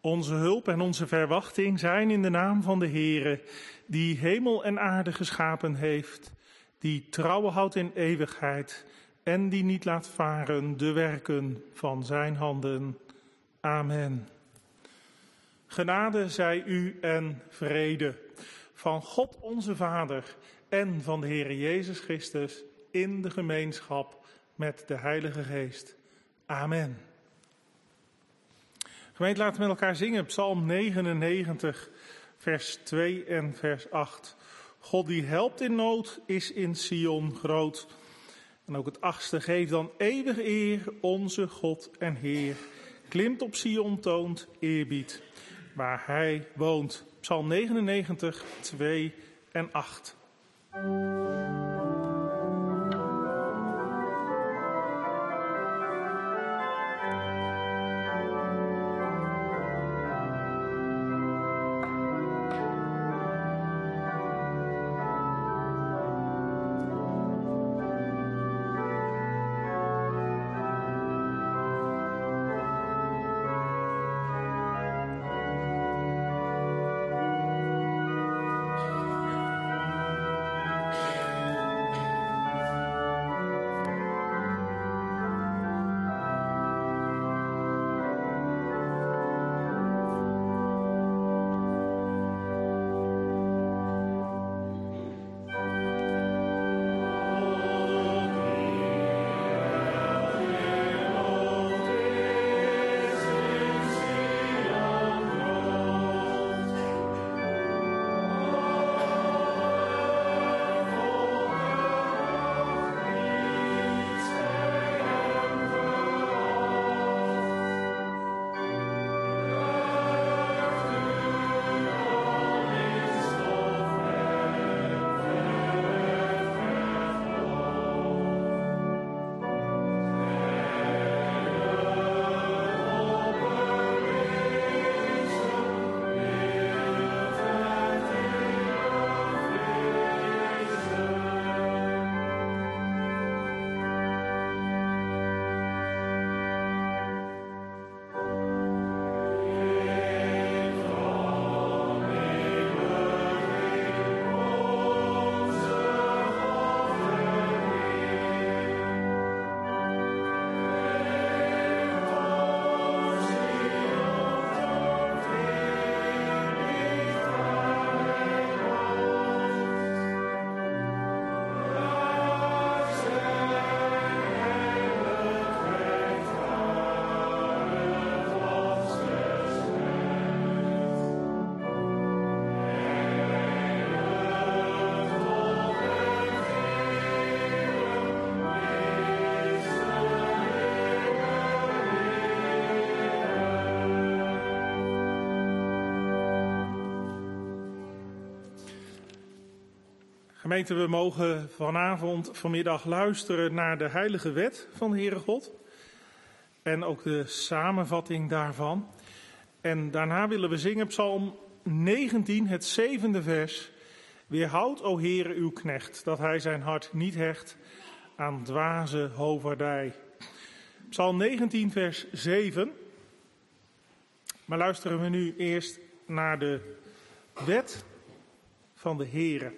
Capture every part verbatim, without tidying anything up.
Onze hulp en onze verwachting zijn in de naam van de Heere, die hemel en aarde geschapen heeft, die trouw houdt in eeuwigheid en die niet laat varen de werken van zijn handen. Amen. Genade zij u en vrede van God onze Vader en van de Heere Jezus Christus in de gemeenschap met de Heilige Geest. Amen. Gemeente, laten we met elkaar zingen, Psalm negenennegentig, vers twee en vers acht. God die helpt in nood is in Sion groot. En ook het achtste, geef dan eeuwig eer, onze God en Heer. Klimt op Sion, toont eerbied, waar hij woont. Psalm negenennegentig, twee en acht. Gemeente, we mogen vanavond, vanmiddag luisteren naar de heilige wet van de Heere God. En ook de samenvatting daarvan. En daarna willen we zingen Psalm negentien, het zevende vers. Weerhoud, o Heere, uw knecht, dat hij zijn hart niet hecht aan dwaze hovaardij. Psalm negentien, vers zeven. Maar luisteren we nu eerst naar de wet van de Heere.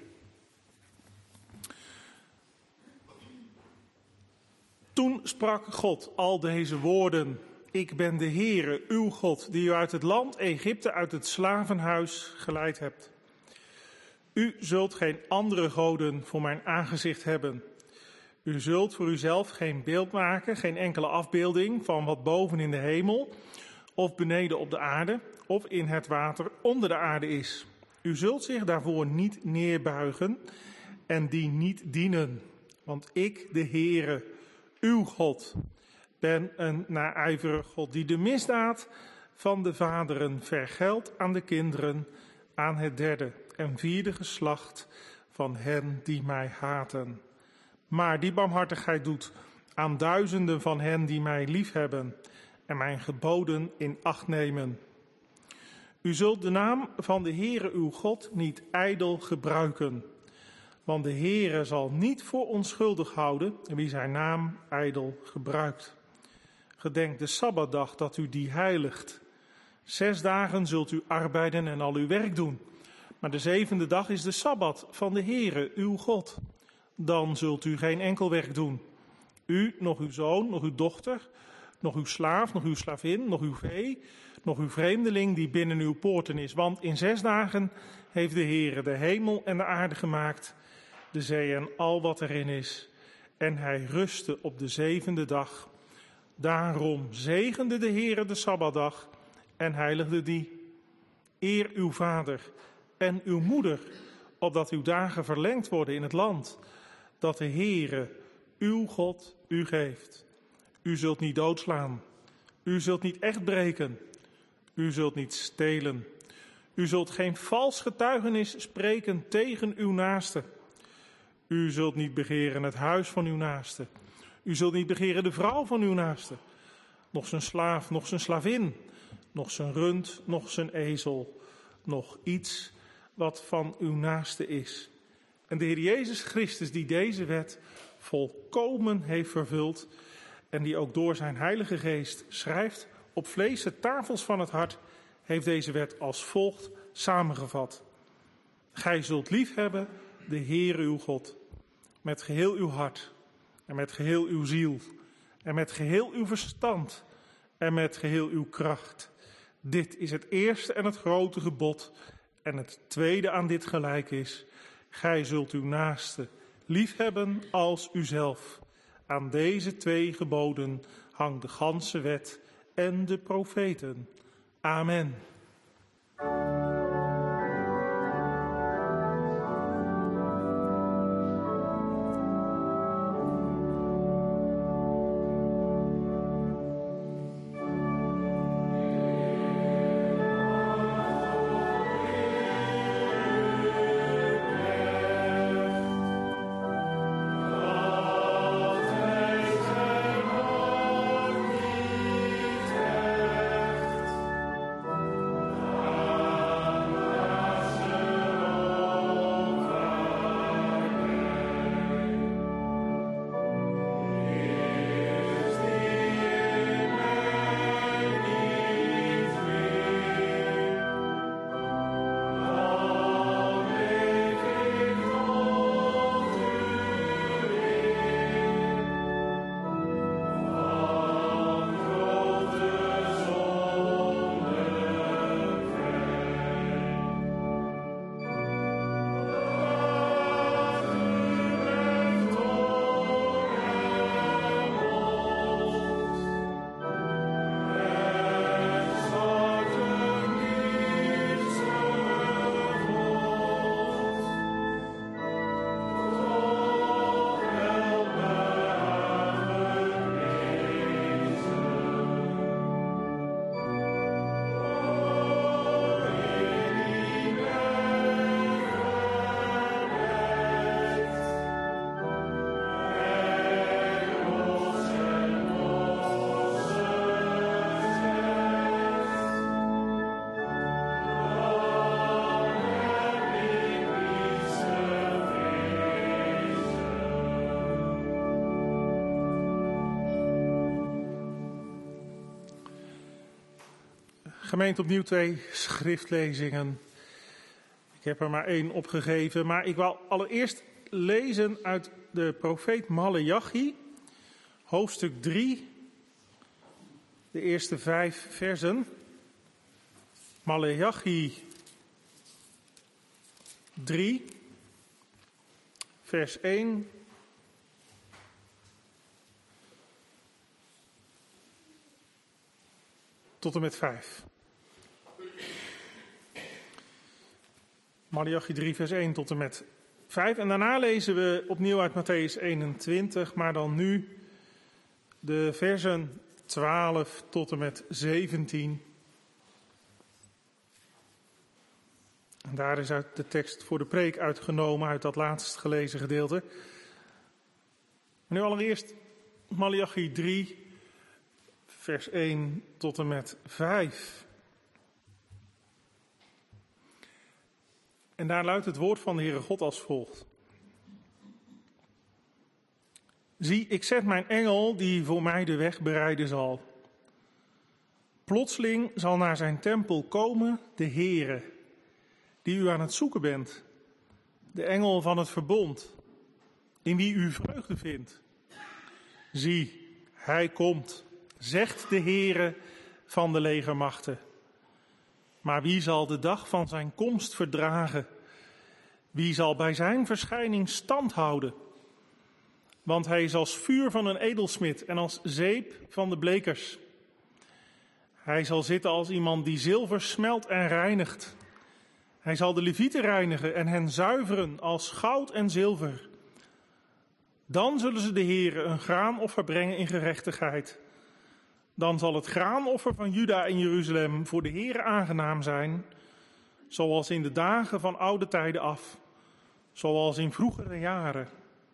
Toen sprak God al deze woorden. Ik ben de Heere, uw God, die u uit het land Egypte, uit het slavenhuis geleid hebt. U zult geen andere goden voor mijn aangezicht hebben. U zult voor uzelf geen beeld maken, geen enkele afbeelding van wat boven in de hemel, of beneden op de aarde, of in het water onder de aarde is. U zult zich daarvoor niet neerbuigen en die niet dienen. Want ik, de Heere, uw God, ben een naijverig God die de misdaad van de vaderen vergeldt aan de kinderen, aan het derde en vierde geslacht van hen die mij haten. Maar die barmhartigheid doet aan duizenden van hen die mij liefhebben en mijn geboden in acht nemen. U zult de naam van de Heere uw God niet ijdel gebruiken. Want de Heere zal niet voor onschuldig houden wie zijn naam ijdel gebruikt. Gedenk de Sabbatdag dat u die heiligt. Zes dagen zult u arbeiden en al uw werk doen. Maar de zevende dag is de Sabbat van de Heere, uw God. Dan zult u geen enkel werk doen. U, nog uw zoon, nog uw dochter, nog uw slaaf, nog uw slavin, nog uw vee, nog uw vreemdeling die binnen uw poorten is. Want in zes dagen heeft de Heere de hemel en de aarde gemaakt, de zee en al wat erin is. En hij rustte op de zevende dag. Daarom zegende de Heere de Sabbatdag en heiligde die. Eer uw vader en uw moeder, opdat uw dagen verlengd worden in het land, dat de Heere, uw God, u geeft. U zult niet doodslaan. U zult niet echt breken. U zult niet stelen. U zult geen vals getuigenis spreken tegen uw naaste. U zult niet begeren het huis van uw naaste. U zult niet begeren de vrouw van uw naaste. Nog zijn slaaf, nog zijn slavin. Nog zijn rund, nog zijn ezel. Nog iets wat van uw naaste is. En de Heer Jezus Christus, die deze wet volkomen heeft vervuld en die ook door zijn Heilige Geest schrijft op vlezen tafels van het hart, heeft deze wet als volgt samengevat. Gij zult liefhebben de Heer uw God met geheel uw hart en met geheel uw ziel en met geheel uw verstand en met geheel uw kracht. Dit is het eerste en het grote gebod. En het tweede aan dit gelijk is: gij zult uw naaste liefhebben als uzelf. Aan deze twee geboden hangt de ganse wet en de profeten. Amen. Gemeente, opnieuw twee schriftlezingen. Ik heb er maar één opgegeven, maar ik wil allereerst lezen uit de profeet Maleachi, hoofdstuk drie, de eerste vijf versen. Maleachi drie, vers één tot en met vijf. Maleachi drie, vers één tot en met vijf. En daarna lezen we opnieuw uit Mattheüs eenentwintig, maar dan nu de versen twaalf tot en met zeventien. En daar is uit de tekst voor de preek uitgenomen uit dat laatst gelezen gedeelte. Nu allereerst Maleachi drie, vers één tot en met vijf. En daar luidt het woord van de Heere God als volgt. Zie, ik zet mijn engel die voor mij de weg bereiden zal. plotseling zal naar zijn tempel komen de Heere, die u aan het zoeken bent, de engel van het verbond, in wie u vreugde vindt. Zie, hij komt, zegt de Heere van de legermachten. Maar wie zal de dag van zijn komst verdragen? Wie zal bij zijn verschijning stand houden? Want hij is als vuur van een edelsmid en als zeep van de blekers. Hij zal zitten als iemand die zilver smelt en reinigt. Hij zal de levieten reinigen en hen zuiveren als goud en zilver. Dan zullen ze de Heere een graanoffer brengen in gerechtigheid. Dan zal het graanoffer van Juda en Jeruzalem voor de Heere aangenaam zijn, zoals in de dagen van oude tijden af, zoals in vroegere jaren.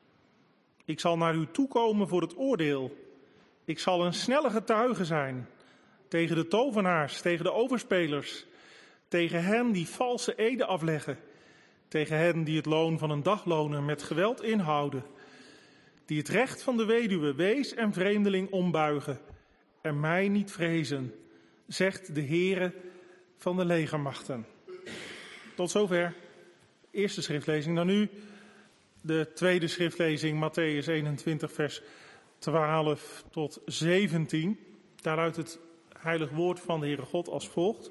Ik zal naar u toekomen voor het oordeel. Ik zal een snelle getuige zijn tegen de tovenaars, tegen de overspelers, tegen hen die valse eden afleggen, tegen hen die het loon van een dagloner met geweld inhouden, die het recht van de weduwe, wees en vreemdeling ombuigen en mij niet vrezen, zegt de Heere van de legermachten. Tot zover. Eerste schriftlezing. Dan nu de tweede schriftlezing, Mattheüs eenentwintig, vers twaalf tot zeventien. Daaruit het heilig woord van de Heere God als volgt.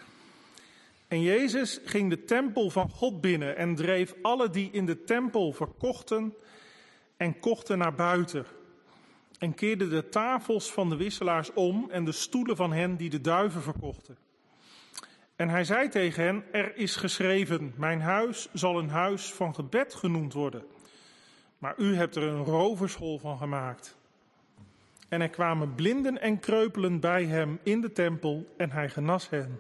En Jezus ging de tempel van God binnen en dreef alle die in de tempel verkochten en kochten naar buiten. En keerde de tafels van de wisselaars om en de stoelen van hen die de duiven verkochten. En hij zei tegen hen, er is geschreven, mijn huis zal een huis van gebed genoemd worden. Maar u hebt er een roverschool van gemaakt. En er kwamen blinden en kreupelen bij hem in de tempel en hij genas hen.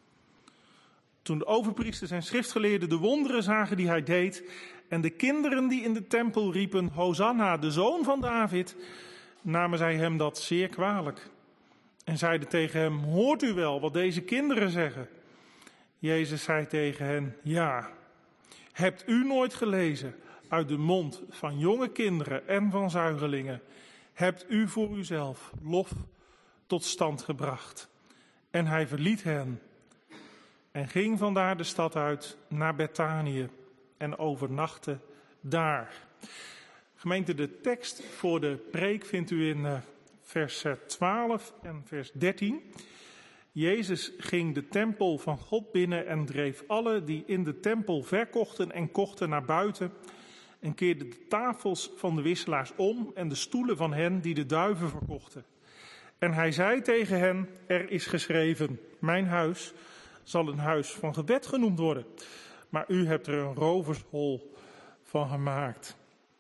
Toen de overpriesters en schriftgeleerden de wonderen zagen die hij deed en de kinderen die in de tempel riepen, Hosanna, de zoon van David, namen zij hem dat zeer kwalijk. En zeiden tegen hem, hoort u wel wat deze kinderen zeggen? Jezus zei tegen hen, ja. Hebt u nooit gelezen uit de mond van jonge kinderen en van zuigelingen? Hebt u voor uzelf lof tot stand gebracht? En hij verliet hen en ging vandaar de stad uit naar Betanië en overnachtte daar. Gemeente, de tekst voor de preek vindt u in uh, vers twaalf en vers dertien. Jezus ging de tempel van God binnen en dreef alle die in de tempel verkochten en kochten naar buiten. En keerde de tafels van de wisselaars om en de stoelen van hen die de duiven verkochten. En hij zei tegen hen, er is geschreven, mijn huis zal een huis van gebed genoemd worden. Maar u hebt er een rovershol van gemaakt.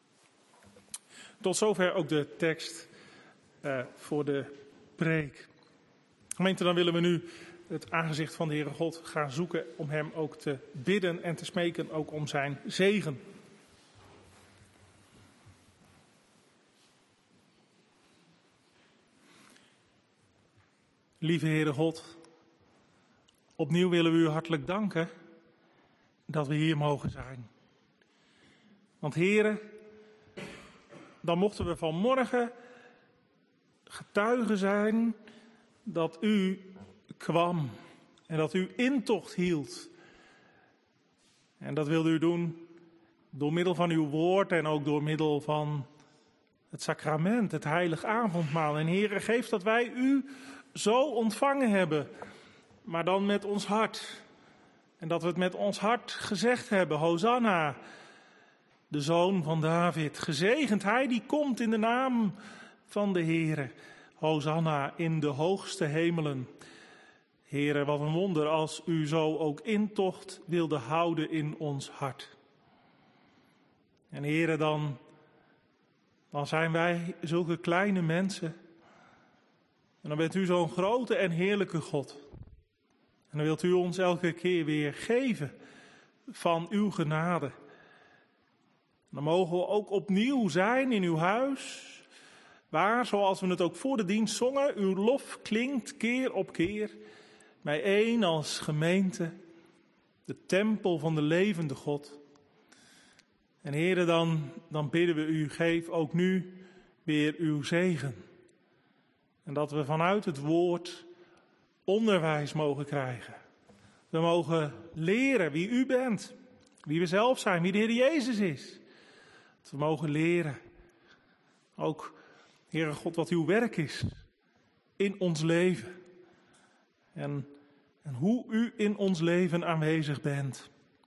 Tot zover ook de tekst uh, voor de preek. Gemeente, dan willen we nu het aangezicht van de Heere God gaan zoeken om hem ook te bidden en te smeken ook om zijn zegen. Lieve Heere God, opnieuw willen we u hartelijk danken dat we hier mogen zijn. Want Heere, dan mochten we vanmorgen getuigen zijn dat u kwam en dat u intocht hield. En dat wilde u doen door middel van uw woord en ook door middel van het sacrament, het heilig avondmaal. En Heere, geef dat wij u zo ontvangen hebben, maar dan met ons hart. En dat we het met ons hart gezegd hebben, Hosanna, de zoon van David. Gezegend hij die komt in de naam van de Heere. Hosanna in de hoogste hemelen. Heere, wat een wonder als u zo ook intocht wilde houden in ons hart. En Heere, dan, dan zijn wij zulke kleine mensen. En dan bent u zo'n grote en heerlijke God. En dan wilt u ons elke keer weer geven van uw genade. Dan mogen we ook opnieuw zijn in uw huis, waar, zoals we het ook voor de dienst zongen, uw lof klinkt keer op keer, bijeen als gemeente, de tempel van de levende God. En Heere, dan, dan bidden we u, geef ook nu weer uw zegen. En dat we vanuit het woord onderwijs mogen krijgen. We mogen leren wie u bent, wie we zelf zijn, wie de Heer Jezus is. Dat we mogen leren, ook, Heere God, wat uw werk is in ons leven. En, en hoe u in ons leven aanwezig bent.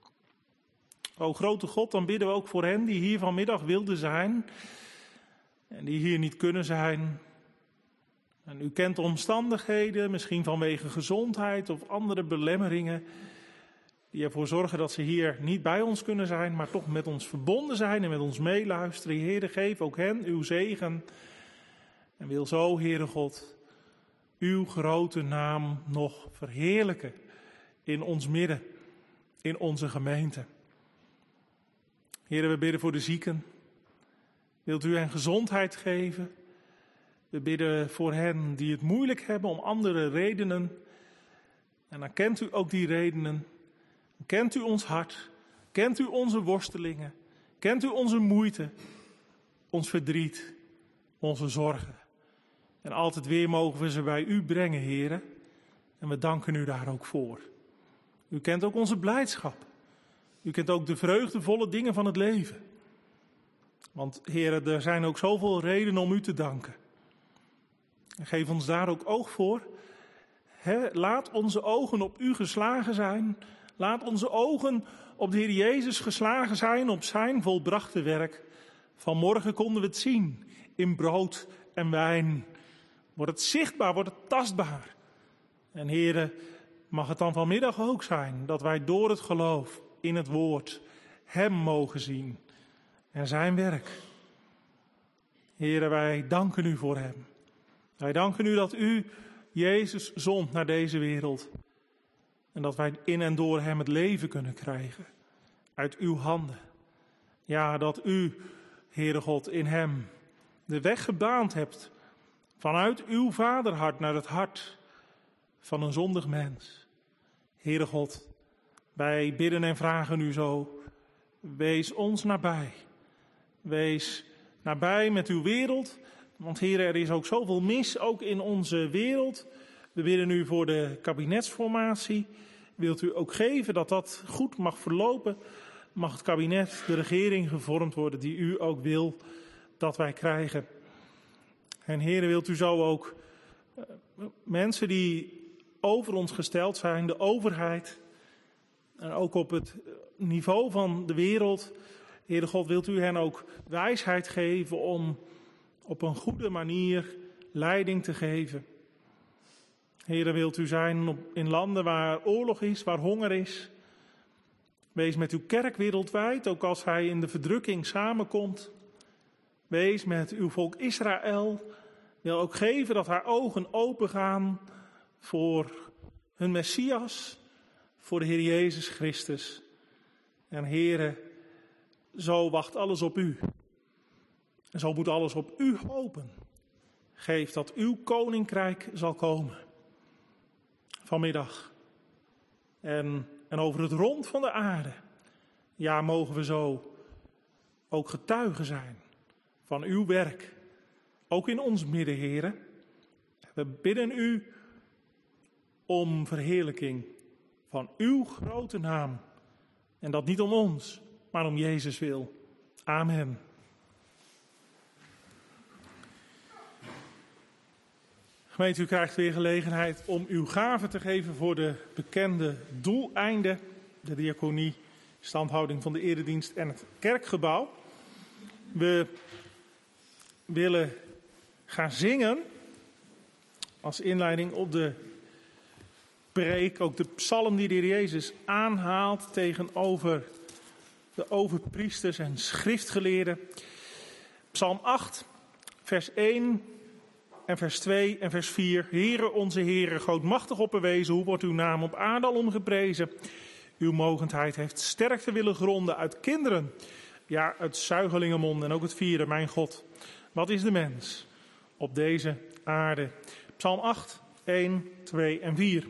O grote God, dan bidden we ook voor hen die hier vanmiddag wilden zijn en die hier niet kunnen zijn. En u kent de omstandigheden, misschien vanwege gezondheid of andere belemmeringen, die ervoor zorgen dat ze hier niet bij ons kunnen zijn, maar toch met ons verbonden zijn en met ons meeluisteren. Heere, geef ook hen uw zegen. En wil zo, Heere God, uw grote naam nog verheerlijken in ons midden, in onze gemeente. Heere, we bidden voor de zieken. Wilt u hen gezondheid geven? We bidden voor hen die het moeilijk hebben om andere redenen. En dan kent u ook die redenen. Kent u ons hart? Kent u onze worstelingen? Kent u onze moeite? Ons verdriet? Onze zorgen? En altijd weer mogen we ze bij u brengen, Heere. En we danken u daar ook voor. U kent ook onze blijdschap. U kent ook de vreugdevolle dingen van het leven. Want, Heere, er zijn ook zoveel redenen om u te danken. En geef ons daar ook oog voor. He, laat onze ogen op u geslagen zijn. Laat onze ogen op de Heer Jezus geslagen zijn, op zijn volbrachte werk. Vanmorgen konden we het zien in brood en wijn. Wordt het zichtbaar, wordt het tastbaar. En Heere, mag het dan vanmiddag ook zijn dat wij door het geloof in het woord hem mogen zien en zijn werk. Heere, wij danken u voor hem. Wij danken u dat u Jezus zond naar deze wereld. En dat wij in en door hem het leven kunnen krijgen. Uit uw handen. Ja, dat u, Heere God, in hem de weg gebaand hebt. Vanuit uw vaderhart naar het hart van een zondig mens. Heere God, wij bidden en vragen u zo. Wees ons nabij. Wees nabij met uw wereld. Want Heere, er is ook zoveel mis, ook in onze wereld. We bidden u voor de kabinetsformatie. Wilt u ook geven dat dat goed mag verlopen? Mag het kabinet, de regering gevormd worden die u ook wil dat wij krijgen? En Heere, wilt u zo ook uh, mensen die over ons gesteld zijn, de overheid, en ook op het niveau van de wereld, Heere God, wilt u hen ook wijsheid geven om op een goede manier leiding te geven. Heere, wilt u zijn op, in landen waar oorlog is, waar honger is. Wees met uw kerk wereldwijd, ook als hij in de verdrukking samenkomt. Wees met uw volk Israël. Wil ook geven dat haar ogen open gaan voor hun Messias, voor de Heer Jezus Christus. En Heere, zo wacht alles op u. En zo moet alles op u hopen. Geef dat uw koninkrijk zal komen. Vanmiddag. En, en over het rond van de aarde. Ja, mogen we zo ook getuigen zijn van uw werk. Ook in ons midden, Heere. We bidden u om verheerlijking van uw grote naam. En dat niet om ons, maar om Jezus wil. Amen. Gemeente, u krijgt weer gelegenheid om uw gave te geven voor de bekende doeleinden. De diaconie, standhouding van de eredienst en het kerkgebouw. We willen gaan zingen als inleiding op de preek. Ook de psalm die de Heer Jezus aanhaalt tegenover de overpriesters en schriftgeleerden. Psalm acht, vers één en vers twee en vers vier. Heere, onze Heere, grootmachtig opperwezen, hoe wordt uw naam op aarde al omgeprezen? Uw mogendheid heeft sterkte willen gronden uit kinderen. Ja, uit zuigelingenmonden en ook het vierde, mijn God. Wat is de mens op deze aarde? Psalm acht, één, twee en vier.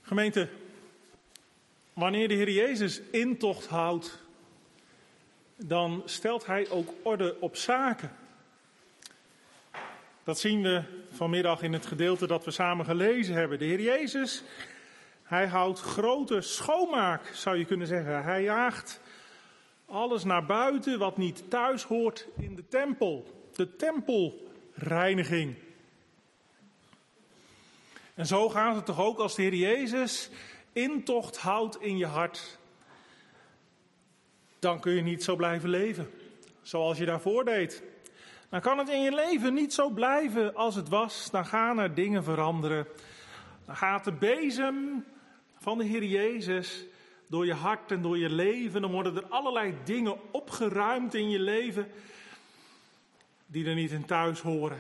Gemeente, wanneer de Heer Jezus intocht houdt, dan stelt hij ook orde op zaken. Dat zien we vanmiddag in het gedeelte dat we samen gelezen hebben. De Heer Jezus, hij houdt grote schoonmaak, zou je kunnen zeggen. Hij jaagt alles naar buiten wat niet thuis hoort in de tempel. De tempelreiniging. En zo gaat het toch ook als de Heer Jezus intocht houdt in je hart. Dan kun je niet zo blijven leven zoals je daarvoor deed. Dan kan het in je leven niet zo blijven als het was. Dan gaan er dingen veranderen. Dan gaat de bezem van de Heer Jezus door je hart en door je leven. Dan worden er allerlei dingen opgeruimd in je leven die er niet in thuis horen.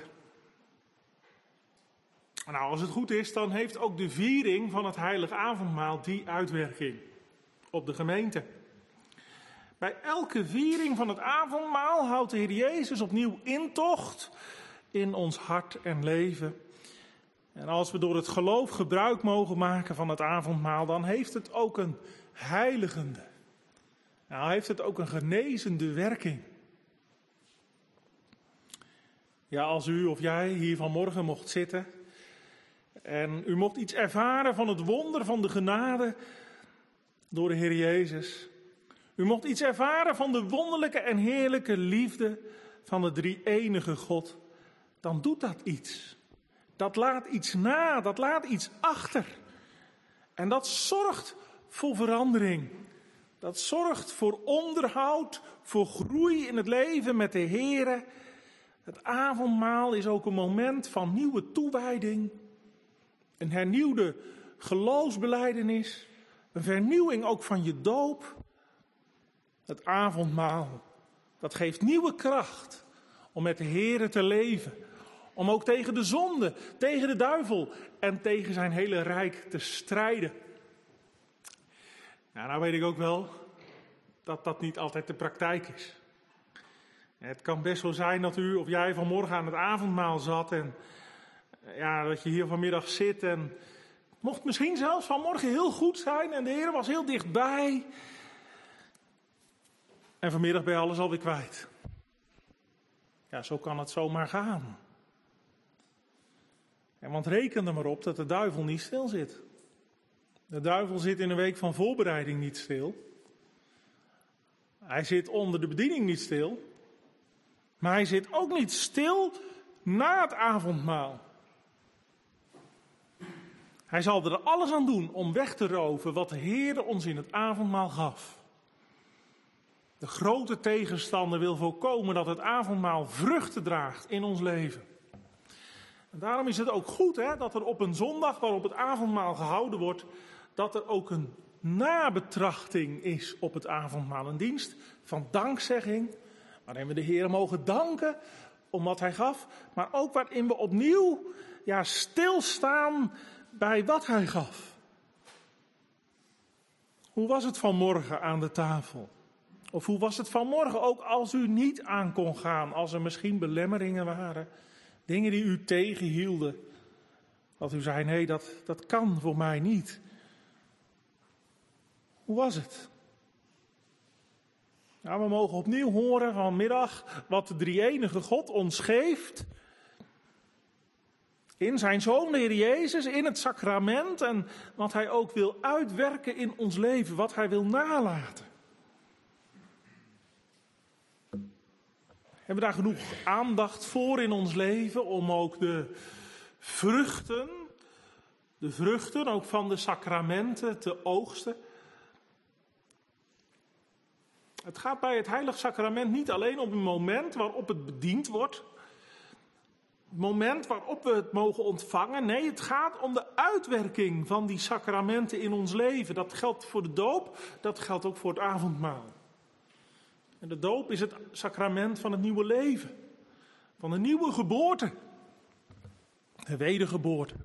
Nou, als het goed is, dan heeft ook de viering van het heilige avondmaal die uitwerking op de gemeente. Bij elke viering van het avondmaal houdt de Heer Jezus opnieuw intocht in ons hart en leven. En als we door het geloof gebruik mogen maken van het avondmaal, dan heeft het ook een heiligende. Nou, heeft het ook een genezende werking. Ja, als u of jij hier vanmorgen mocht zitten en u mocht iets ervaren van het wonder van de genade door de Heer Jezus. U mocht iets ervaren van de wonderlijke en heerlijke liefde van de drie-enige God. Dan doet dat iets. Dat laat iets na, dat laat iets achter. En dat zorgt voor verandering. Dat zorgt voor onderhoud, voor groei in het leven met de Heere. Het avondmaal is ook een moment van nieuwe toewijding. Een hernieuwde geloofsbelijdenis. Een vernieuwing ook van je doop. Het avondmaal, dat geeft nieuwe kracht om met de Heere te leven. Om ook tegen de zonde, tegen de duivel en tegen zijn hele rijk te strijden. Nou, nou weet ik ook wel dat dat niet altijd de praktijk is. Het kan best wel zijn dat u of jij vanmorgen aan het avondmaal zat en ja, dat je hier vanmiddag zit en het mocht misschien zelfs vanmorgen heel goed zijn en de Heer was heel dichtbij. En vanmiddag ben je alles alweer kwijt. Ja, zo kan het zomaar gaan. En want reken er maar op dat de duivel niet stil zit. De duivel zit in een week van voorbereiding niet stil. Hij zit onder de bediening niet stil. Maar hij zit ook niet stil na het avondmaal. Hij zal er alles aan doen om weg te roven wat de Heer ons in het avondmaal gaf. De grote tegenstander wil voorkomen dat het avondmaal vruchten draagt in ons leven. En daarom is het ook goed hè, dat er op een zondag waarop het avondmaal gehouden wordt, dat er ook een nabetrachting is op het avondmaal. Een dienst van dankzegging, waarin we de Heer mogen danken om wat Hij gaf, maar ook waarin we opnieuw ja, stilstaan bij wat Hij gaf. Hoe was het vanmorgen aan de tafel? Of hoe was het vanmorgen ook als u niet aan kon gaan, als er misschien belemmeringen waren, dingen die u tegenhielden, dat u zei nee, dat, dat kan voor mij niet. Hoe was het? Nou, we mogen opnieuw horen vanmiddag wat de drie-enige God ons geeft in zijn Zoon, de Heer Jezus, in het sacrament en wat Hij ook wil uitwerken in ons leven, wat Hij wil nalaten. Hebben we daar genoeg aandacht voor in ons leven om ook de vruchten, de vruchten ook van de sacramenten te oogsten? Het gaat bij het heilig sacrament niet alleen om het moment waarop het bediend wordt. Het moment waarop we het mogen ontvangen. Nee, het gaat om de uitwerking van die sacramenten in ons leven. Dat geldt voor de doop, dat geldt ook voor het avondmaal. En de doop is het sacrament van het nieuwe leven. Van de nieuwe geboorte. De wedergeboorte.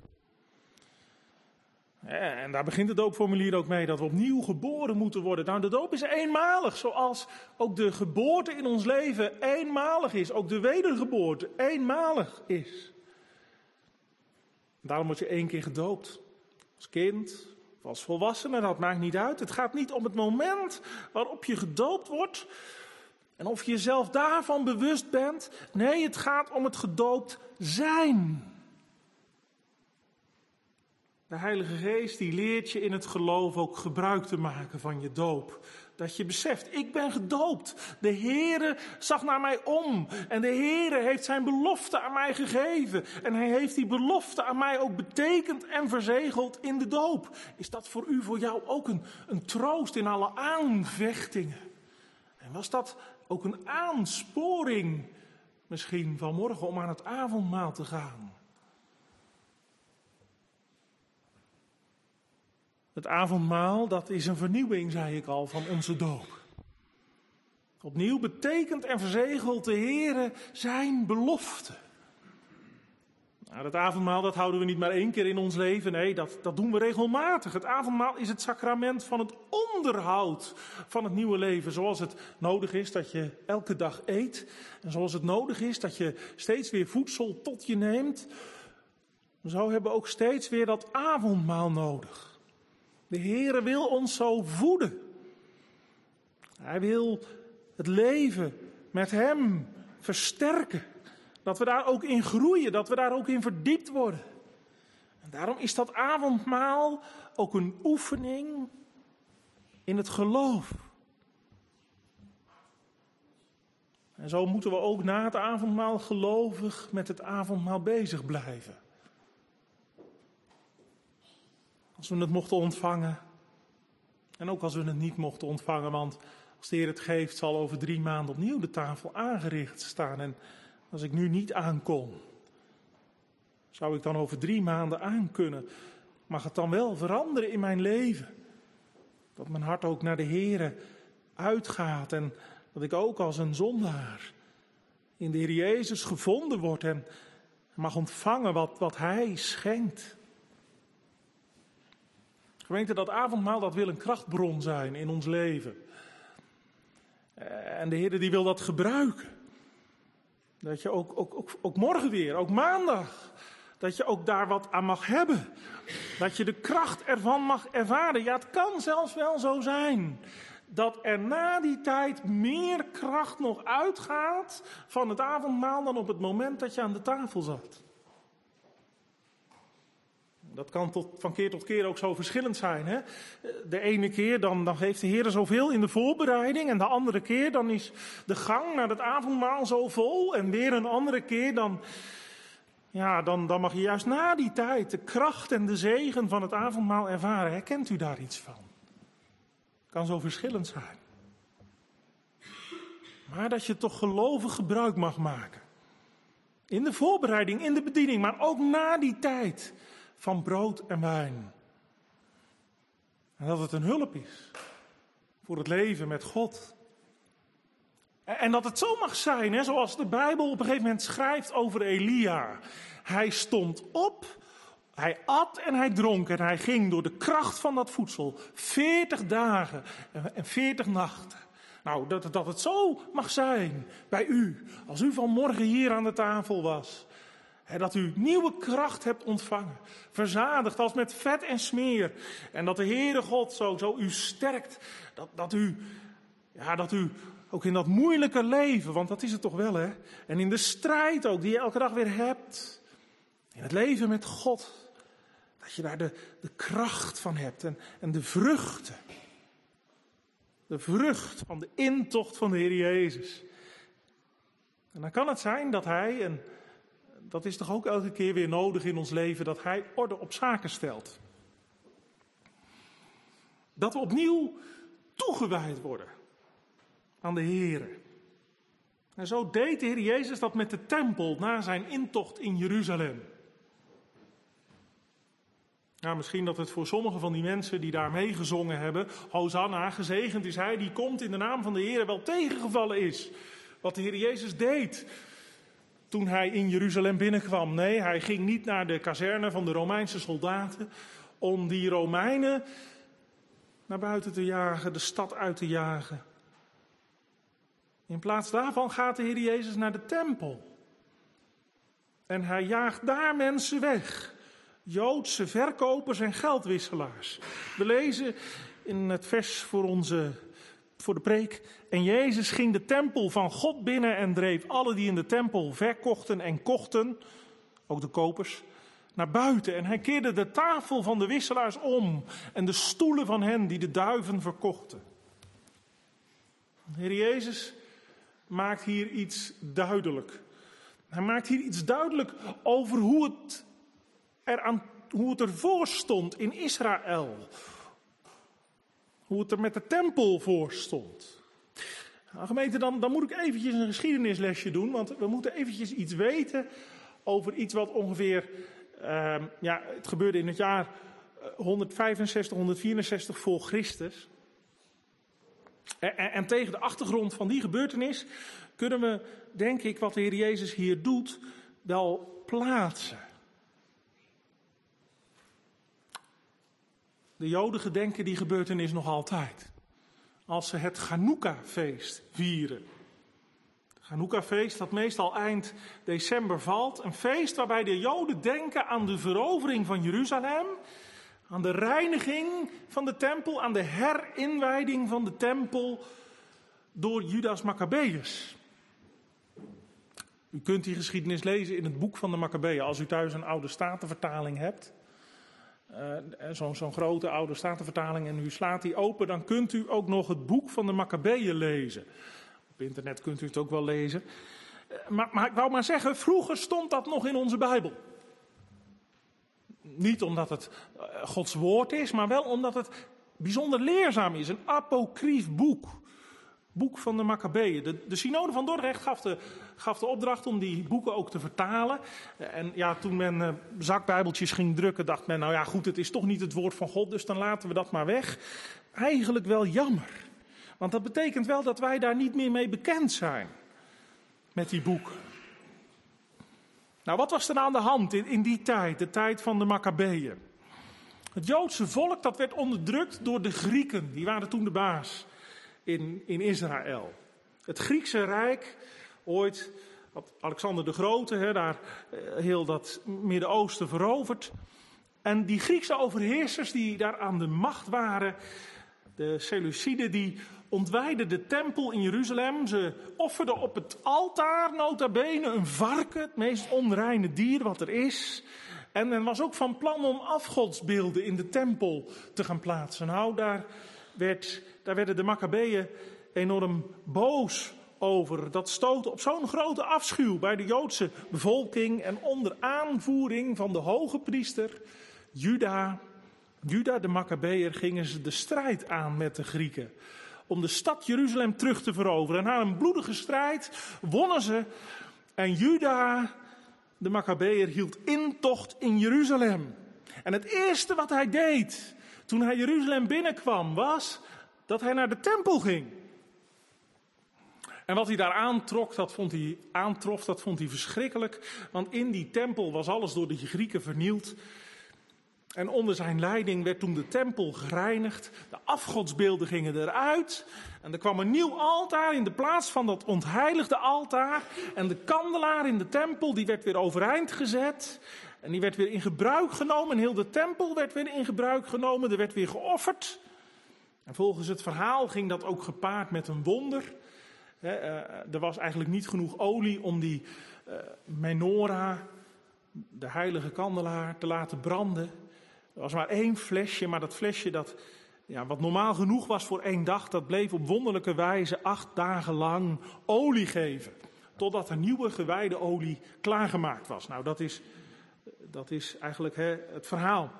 En daar begint het doopformulier ook mee, dat we opnieuw geboren moeten worden. Nou, de doop is eenmalig, zoals ook de geboorte in ons leven eenmalig is. Ook de wedergeboorte eenmalig is. Daarom word je één keer gedoopt. Als kind, of als volwassene, dat maakt niet uit. Het gaat niet om het moment waarop je gedoopt wordt en of je jezelf daarvan bewust bent. Nee, het gaat om het gedoopt zijn. De Heilige Geest die leert je in het geloof ook gebruik te maken van je doop. Dat je beseft, ik ben gedoopt. De Heere zag naar mij om. En de Heere heeft zijn belofte aan mij gegeven. En hij heeft die belofte aan mij ook betekend en verzegeld in de doop. Is dat voor u, voor jou ook een, een troost in alle aanvechtingen? En was dat ook een aansporing misschien vanmorgen om aan het avondmaal te gaan? Het avondmaal, dat is een vernieuwing, zei ik al, van onze doop. Opnieuw betekent en verzegelt de Heere zijn belofte. Nou, dat avondmaal, dat houden we niet maar één keer in ons leven. Nee, dat, dat doen we regelmatig. Het avondmaal is het sacrament van het onderhoud van het nieuwe leven. Zoals het nodig is dat je elke dag eet. En zoals het nodig is dat je steeds weer voedsel tot je neemt. Zo hebben we ook steeds weer dat avondmaal nodig. De Heere wil ons zo voeden. Hij wil het leven met hem versterken. Dat we daar ook in groeien, dat we daar ook in verdiept worden. En daarom is dat avondmaal ook een oefening in het geloof. En zo moeten we ook na het avondmaal gelovig met het avondmaal bezig blijven. Als we het mochten ontvangen. En ook als we het niet mochten ontvangen. Want als de Heer het geeft, zal over drie maanden opnieuw de tafel aangericht staan. En als ik nu niet aankom, zou ik dan over drie maanden aankunnen? Mag het dan wel veranderen in mijn leven? Dat mijn hart ook naar de Heer uitgaat. En dat ik ook als een zondaar in de Heer Jezus gevonden word. En mag ontvangen wat, wat Hij schenkt. Gemeente, dat avondmaal, dat wil een krachtbron zijn in ons leven. En de Heer die wil dat gebruiken. Dat je ook, ook, ook, ook morgen weer, ook maandag, dat je ook daar wat aan mag hebben. Dat je de kracht ervan mag ervaren. Ja, het kan zelfs wel zo zijn dat er na die tijd meer kracht nog uitgaat van het avondmaal dan op het moment dat je aan de tafel zat. Dat kan tot, van keer tot keer ook zo verschillend zijn. Hè? De ene keer dan, dan geeft de Heer zoveel in de voorbereiding. En de andere keer dan is de gang naar het avondmaal zo vol. En weer een andere keer dan, ja, dan, dan mag je juist na die tijd de kracht en de zegen van het avondmaal ervaren. Herkent u daar iets van? Het kan zo verschillend zijn. Maar dat je toch gelovig gebruik mag maken. In de voorbereiding, in de bediening, maar ook na die tijd. Van brood en wijn. En dat het een hulp is. Voor het leven met God. En dat het zo mag zijn, hè, zoals de Bijbel op een gegeven moment schrijft over Elia. Hij stond op, hij at en hij dronk en hij ging door de kracht van dat voedsel. Veertig dagen en veertig nachten. Nou, dat, dat het zo mag zijn bij u. Als u vanmorgen hier aan de tafel was. He, dat u nieuwe kracht hebt ontvangen. Verzadigd als met vet en smeer. En dat de Heere God zo, zo u sterkt. Dat, dat, u, ja, dat u ook in dat moeilijke leven, want dat is het toch wel, hè. En in de strijd ook, die je elke dag weer hebt. In het leven met God. Dat je daar de, de kracht van hebt. En, en de vruchten. De vrucht van de intocht van de Heer Jezus. En dan kan het zijn dat Hij... En, dat is toch ook elke keer weer nodig in ons leven, dat Hij orde op zaken stelt. Dat we opnieuw toegewijd worden aan de Heer. En zo deed de Heer Jezus dat met de tempel na zijn intocht in Jeruzalem. Nou, misschien dat het voor sommige van die mensen die daar meegezongen hebben, Hosanna, gezegend is Hij die komt in de naam van de Heer, wel tegengevallen is. Wat de Heer Jezus deed toen Hij in Jeruzalem binnenkwam. Nee, Hij ging niet naar de kazerne van de Romeinse soldaten om die Romeinen naar buiten te jagen, de stad uit te jagen. In plaats daarvan gaat de Heer Jezus naar de tempel. En Hij jaagt daar mensen weg. Joodse verkopers en geldwisselaars. We lezen in het vers voor, onze, voor de preek. En Jezus ging de tempel van God binnen en dreef alle die in de tempel verkochten en kochten, ook de kopers, naar buiten. En hij keerde de tafel van de wisselaars om en de stoelen van hen die de duiven verkochten. De Heer Jezus maakt hier iets duidelijk. Hij maakt hier iets duidelijk over hoe het, er aan, hoe het ervoor stond in Israël. Hoe het er met de tempel voor stond. Nou, gemeente, dan, dan moet ik eventjes een geschiedenislesje doen. Want we moeten eventjes iets weten over iets wat ongeveer... Uh, ja, het gebeurde in het jaar honderdvijfenzestig, honderdvierenzestig voor Christus. En, en, en tegen de achtergrond van die gebeurtenis kunnen we, denk ik, wat de Heer Jezus hier doet, wel plaatsen. De Joden gedenken die gebeurtenis nog altijd. Als ze het Chanukka-feest vieren. Het Chanukka-feest dat meestal eind december valt. Een feest waarbij de Joden denken aan de verovering van Jeruzalem. Aan de reiniging van de tempel. Aan de herinwijding van de tempel door Judas Maccabeus. U kunt die geschiedenis lezen in het boek van de Maccabeeën. Als u thuis een oude statenvertaling hebt. Uh, zo'n, zo'n grote oude statenvertaling en u slaat die open, dan kunt u ook nog het boek van de Maccabeeën lezen. Op internet kunt u het ook wel lezen. Uh, maar, maar ik wou maar zeggen, vroeger stond dat nog in onze Bijbel. Niet omdat het uh, Gods woord is, maar wel omdat het bijzonder leerzaam is. Een apocrief boek. Boek van de Maccabeeën. De, de synode van Dordrecht gaf de, gaf de opdracht om die boeken ook te vertalen. En ja, toen men uh, zakbijbeltjes ging drukken, dacht men, nou ja goed, het is toch niet het woord van God, dus dan laten we dat maar weg. Eigenlijk wel jammer. Want dat betekent wel dat wij daar niet meer mee bekend zijn. Met die boeken. Nou, wat was er aan de hand in, in die tijd, de tijd van de Maccabeeën? Het Joodse volk, dat werd onderdrukt door de Grieken. Die waren toen de baas. In, in Israël. Het Griekse Rijk, ooit had Alexander de Grote, hè, daar uh, heel dat Midden-Oosten veroverd. En die Griekse overheersers die daar aan de macht waren, de Seleuciden, die ontwijden de tempel in Jeruzalem. Ze offerden op het altaar, nota bene, een varken, het meest onreine dier wat er is. En men was ook van plan om afgodsbeelden in de tempel te gaan plaatsen. Nou, daar... Werd, daar werden de Maccabeeën enorm boos over. Dat stootte op zo'n grote afschuw bij de Joodse bevolking. En onder aanvoering van de hoge priester Juda, Juda de Maccabeër, gingen ze de strijd aan met de Grieken. Om de stad Jeruzalem terug te veroveren. En na een bloedige strijd wonnen ze. En Juda de Maccabeër hield intocht in Jeruzalem. En het eerste wat hij deed toen hij Jeruzalem binnenkwam, was dat hij naar de tempel ging. En wat hij daar aantrok, dat vond hij, aantrof, dat vond hij verschrikkelijk. Want in die tempel was alles door de Grieken vernield. En onder zijn leiding werd toen de tempel gereinigd. De afgodsbeelden gingen eruit. En er kwam een nieuw altaar in de plaats van dat ontheiligde altaar. En de kandelaar in de tempel, die werd weer overeind gezet. En die werd weer in gebruik genomen. En heel de tempel werd weer in gebruik genomen. Er werd weer geofferd. En volgens het verhaal ging dat ook gepaard met een wonder. He, uh, er was eigenlijk niet genoeg olie om die uh, menorah, de heilige kandelaar, te laten branden. Er was maar één flesje, maar dat flesje dat, ja, wat normaal genoeg was voor één dag, dat bleef op wonderlijke wijze acht dagen lang olie geven. Totdat er nieuwe gewijde olie klaargemaakt was. Nou, dat is, dat is eigenlijk he, het verhaal.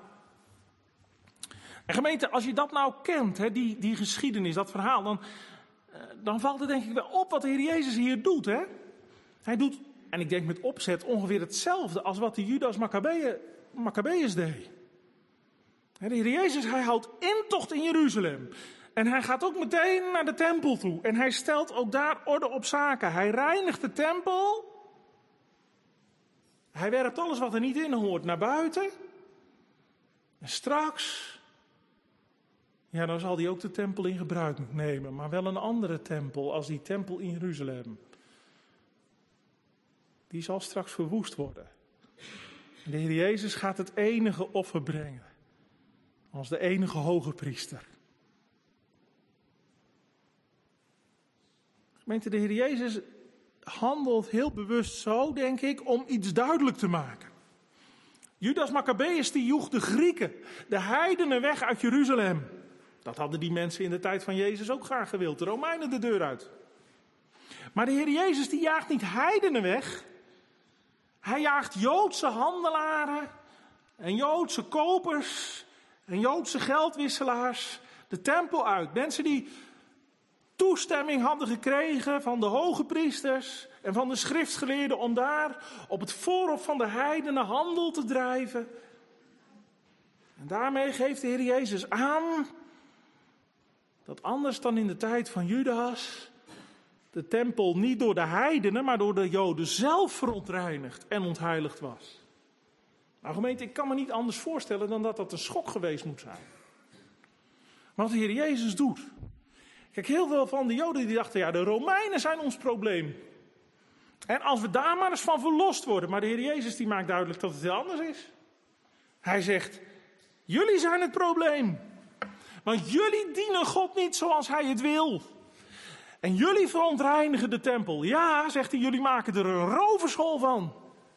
En gemeente, als je dat nou kent, he, die, die geschiedenis, dat verhaal, dan, dan valt het denk ik wel op wat de Heer Jezus hier doet. Hè? Hij doet, en ik denk met opzet, ongeveer hetzelfde als wat de Judas Maccabeus deed. De Heer Jezus, hij houdt intocht in Jeruzalem. En hij gaat ook meteen naar de tempel toe. En hij stelt ook daar orde op zaken. Hij reinigt de tempel. Hij werpt alles wat er niet in hoort naar buiten. En straks, ja, dan zal hij ook de tempel in gebruik nemen. Maar wel een andere tempel als die tempel in Jeruzalem. Die zal straks verwoest worden. De Heer Jezus gaat het enige offer brengen. Als de enige hoge priester. Gemeente, de Heer Jezus handelt heel bewust zo, denk ik, om iets duidelijk te maken. Judas Maccabeus die joeg de Grieken, de heidenen weg uit Jeruzalem. Dat hadden die mensen in de tijd van Jezus ook graag gewild. De Romeinen de deur uit. Maar de Heer Jezus die jaagt niet heidenen weg. Hij jaagt Joodse handelaren en Joodse kopers en Joodse geldwisselaars de tempel uit. Mensen die toestemming hadden gekregen van de hoge priesters en van de schriftgeleerden om daar op het voorhof van de heidenen handel te drijven. En daarmee geeft de Heer Jezus aan dat anders dan in de tijd van Judas de tempel niet door de heidenen, maar door de Joden zelf verontreinigd en ontheiligd was. Nou gemeente, ik kan me niet anders voorstellen dan dat dat een schok geweest moet zijn. Maar wat de Heer Jezus doet. Kijk, heel veel van de Joden die dachten, ja, de Romeinen zijn ons probleem. En als we daar maar eens van verlost worden. Maar de Heer Jezus die maakt duidelijk dat het heel anders is. Hij zegt, jullie zijn het probleem. Want jullie dienen God niet zoals Hij het wil. En jullie verontreinigen de tempel. Ja, zegt hij, jullie maken er een roverschool van.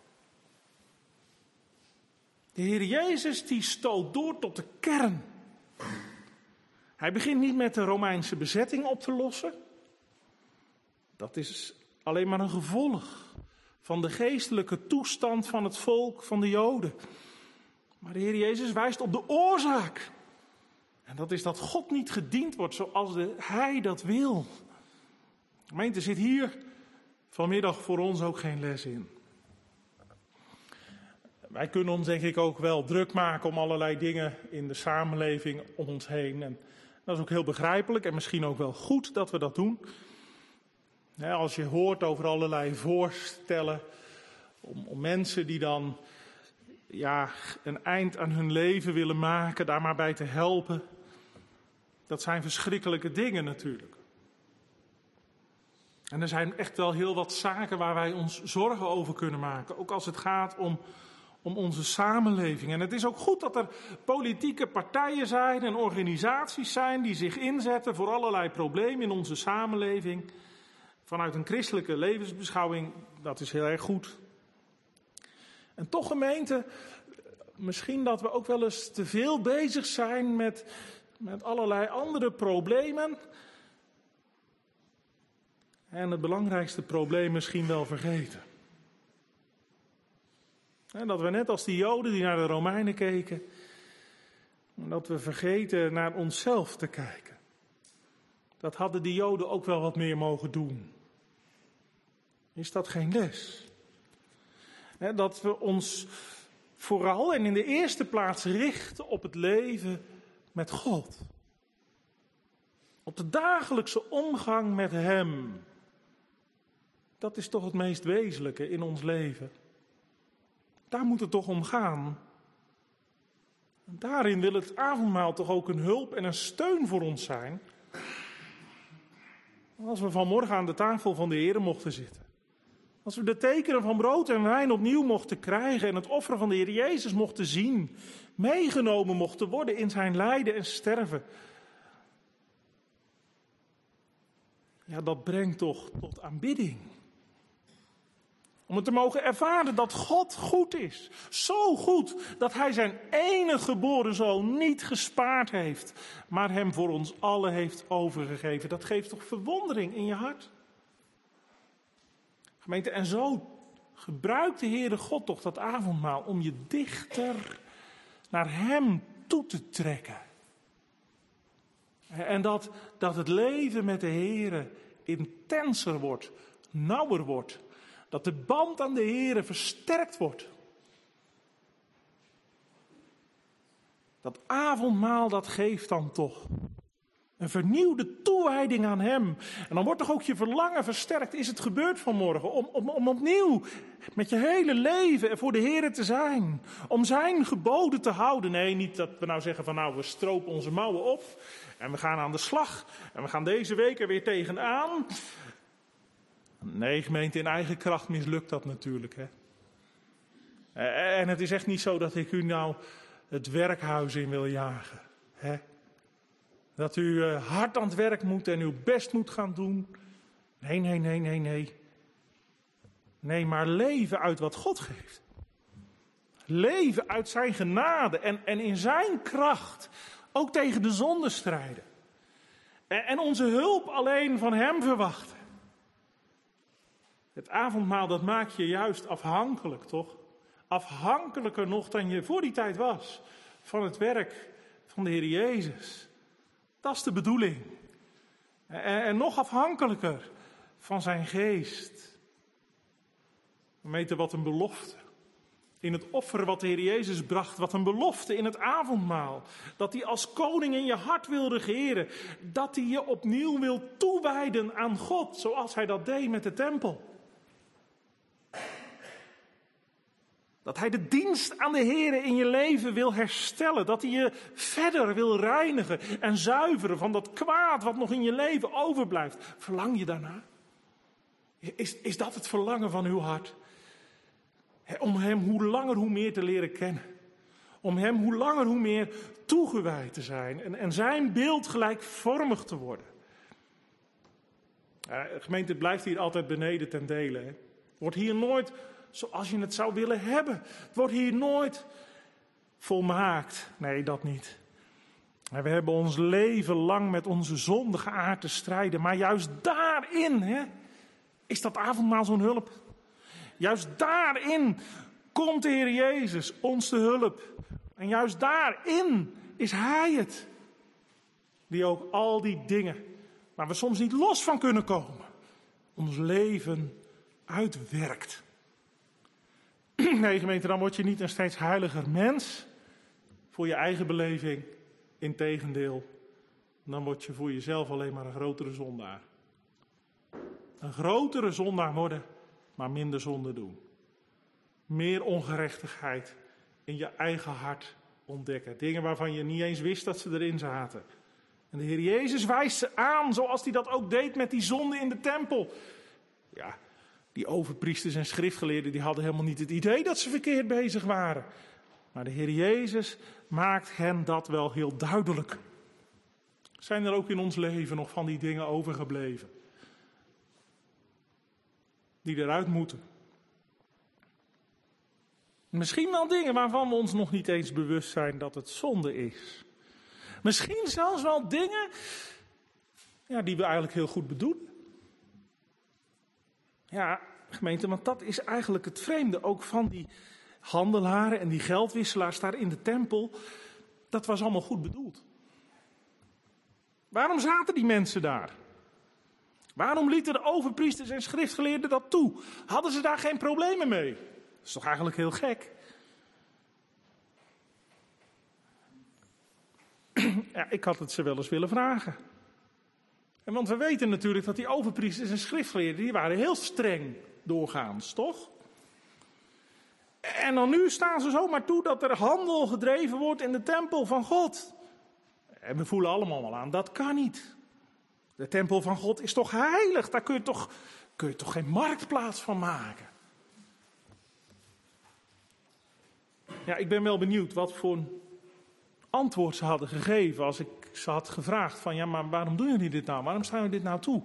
De Heer Jezus die stoot door tot de kern. Hij begint niet met de Romeinse bezetting op te lossen. Dat is alleen maar een gevolg van de geestelijke toestand van het volk, van de Joden. Maar de Heer Jezus wijst op de oorzaak. En dat is dat God niet gediend wordt zoals de, Hij dat wil. Gemeente, zit hier vanmiddag voor ons ook geen les in. Wij kunnen ons denk ik ook wel druk maken om allerlei dingen in de samenleving om ons heen. En dat is ook heel begrijpelijk en misschien ook wel goed dat we dat doen. Als je hoort over allerlei voorstellen om, om mensen die dan ja, een eind aan hun leven willen maken, daar maar bij te helpen. Dat zijn verschrikkelijke dingen natuurlijk. En er zijn echt wel heel wat zaken waar wij ons zorgen over kunnen maken. Ook als het gaat om, om onze samenleving. En het is ook goed dat er politieke partijen zijn en organisaties zijn die zich inzetten voor allerlei problemen in onze samenleving. Vanuit een christelijke levensbeschouwing, dat is heel erg goed. En toch gemeente, misschien dat we ook wel eens te veel bezig zijn met, met allerlei andere problemen. En het belangrijkste probleem misschien wel vergeten. En dat we net als die Joden die naar de Romeinen keken, dat we vergeten naar onszelf te kijken. Dat hadden die Joden ook wel wat meer mogen doen. Is dat geen les? He, dat we ons vooral en in de eerste plaats richten op het leven met God. Op de dagelijkse omgang met Hem. Dat is toch het meest wezenlijke in ons leven. Daar moet het toch om gaan. En daarin wil het avondmaal toch ook een hulp en een steun voor ons zijn. Als we vanmorgen aan de tafel van de Heere mochten zitten. Als we de tekenen van brood en wijn opnieuw mochten krijgen en het offer van de Heer Jezus mochten zien. Meegenomen mochten worden in zijn lijden en sterven. Ja, dat brengt toch tot aanbidding. Om het te mogen ervaren dat God goed is. Zo goed dat Hij zijn enige geboren zoon niet gespaard heeft. Maar Hem voor ons allen heeft overgegeven. Dat geeft toch verwondering in je hart? Gemeente, en zo gebruikt de Heere God toch dat avondmaal om je dichter naar Hem toe te trekken. En dat, dat het leven met de Heere intenser wordt, nauwer wordt. Dat de band aan de Heere versterkt wordt. Dat avondmaal, dat geeft dan toch een vernieuwde toewijding aan Hem. En dan wordt toch ook je verlangen versterkt. Is het gebeurd vanmorgen? Om, om, om opnieuw met je hele leven er voor de Heere te zijn. Om zijn geboden te houden. Nee, niet dat we nou zeggen van nou we stropen onze mouwen op. En we gaan aan de slag. En we gaan deze week er weer tegenaan. Nee, gemeente, in eigen kracht mislukt dat natuurlijk. Hè? En het is echt niet zo dat ik u nou het werkhuis in wil jagen. Hè? Dat u hard aan het werk moet en uw best moet gaan doen. Nee, nee, nee, nee, nee. Nee, maar leven uit wat God geeft. Leven uit zijn genade en, en in zijn kracht. Ook tegen de zonde strijden. En, en onze hulp alleen van hem verwachten. Het avondmaal, dat maakt je juist afhankelijk, toch? Afhankelijker nog dan je voor die tijd was. Van het werk van de Heer Jezus. Dat is de bedoeling. En, en nog afhankelijker van zijn geest. We weten wat een belofte. In het offer wat de Heer Jezus bracht, wat een belofte in het avondmaal. Dat hij als koning in je hart wil regeren. Dat hij je opnieuw wil toewijden aan God, zoals hij dat deed met de tempel. Dat hij de dienst aan de Heer in je leven wil herstellen. Dat hij je verder wil reinigen en zuiveren van dat kwaad wat nog in je leven overblijft. Verlang je daarna? Is, is dat het verlangen van uw hart? Om hem hoe langer hoe meer te leren kennen. Om hem hoe langer hoe meer toegewijd te zijn. En, en zijn beeld gelijkvormig te worden. Uh, gemeente, het blijft hier altijd beneden ten dele. Hè. Wordt hier nooit zoals je het zou willen hebben. Het wordt hier nooit volmaakt. Nee, dat niet. We hebben ons leven lang met onze zondige aard te strijden. Maar juist daarin hè, is dat avondmaal zo'n hulp. Juist daarin komt de Heer Jezus ons te hulp. En juist daarin is Hij het. Die ook al die dingen, waar we soms niet los van kunnen komen, ons leven uitwerkt. Nee, gemeente, dan word je niet een steeds heiliger mens voor je eigen beleving. Integendeel, dan word je voor jezelf alleen maar een grotere zondaar. Een grotere zondaar worden, maar minder zonde doen. Meer ongerechtigheid in je eigen hart ontdekken. Dingen waarvan je niet eens wist dat ze erin zaten. En de Heer Jezus wijst ze aan, zoals hij dat ook deed met die zonde in de tempel. Ja, die overpriesters en schriftgeleerden, die hadden helemaal niet het idee dat ze verkeerd bezig waren. Maar de Heer Jezus maakt hen dat wel heel duidelijk. Zijn er ook in ons leven nog van die dingen overgebleven? Die eruit moeten. Misschien wel dingen waarvan we ons nog niet eens bewust zijn dat het zonde is. Misschien zelfs wel dingen ja, die we eigenlijk heel goed bedoelen. Ja, gemeente, want dat is eigenlijk het vreemde ook van die handelaren en die geldwisselaars daar in de tempel. Dat was allemaal goed bedoeld. Waarom zaten die mensen daar? Waarom lieten de overpriesters en schriftgeleerden dat toe? Hadden ze daar geen problemen mee? Dat is toch eigenlijk heel gek? Ja, ik had het ze wel eens willen vragen. En want we weten natuurlijk dat die overpriesters en schriftgeleerden, die waren heel streng doorgaans, toch? En dan nu staan ze zomaar toe dat er handel gedreven wordt in de tempel van God. En we voelen allemaal wel aan, dat kan niet. De tempel van God is toch heilig? Daar kun je toch, kun je toch geen marktplaats van maken? Ja, ik ben wel benieuwd wat voor antwoord ze hadden gegeven als ik ze had gevraagd van, ja, maar waarom doen jullie dit nou? Waarom staan jullie dit nou toe?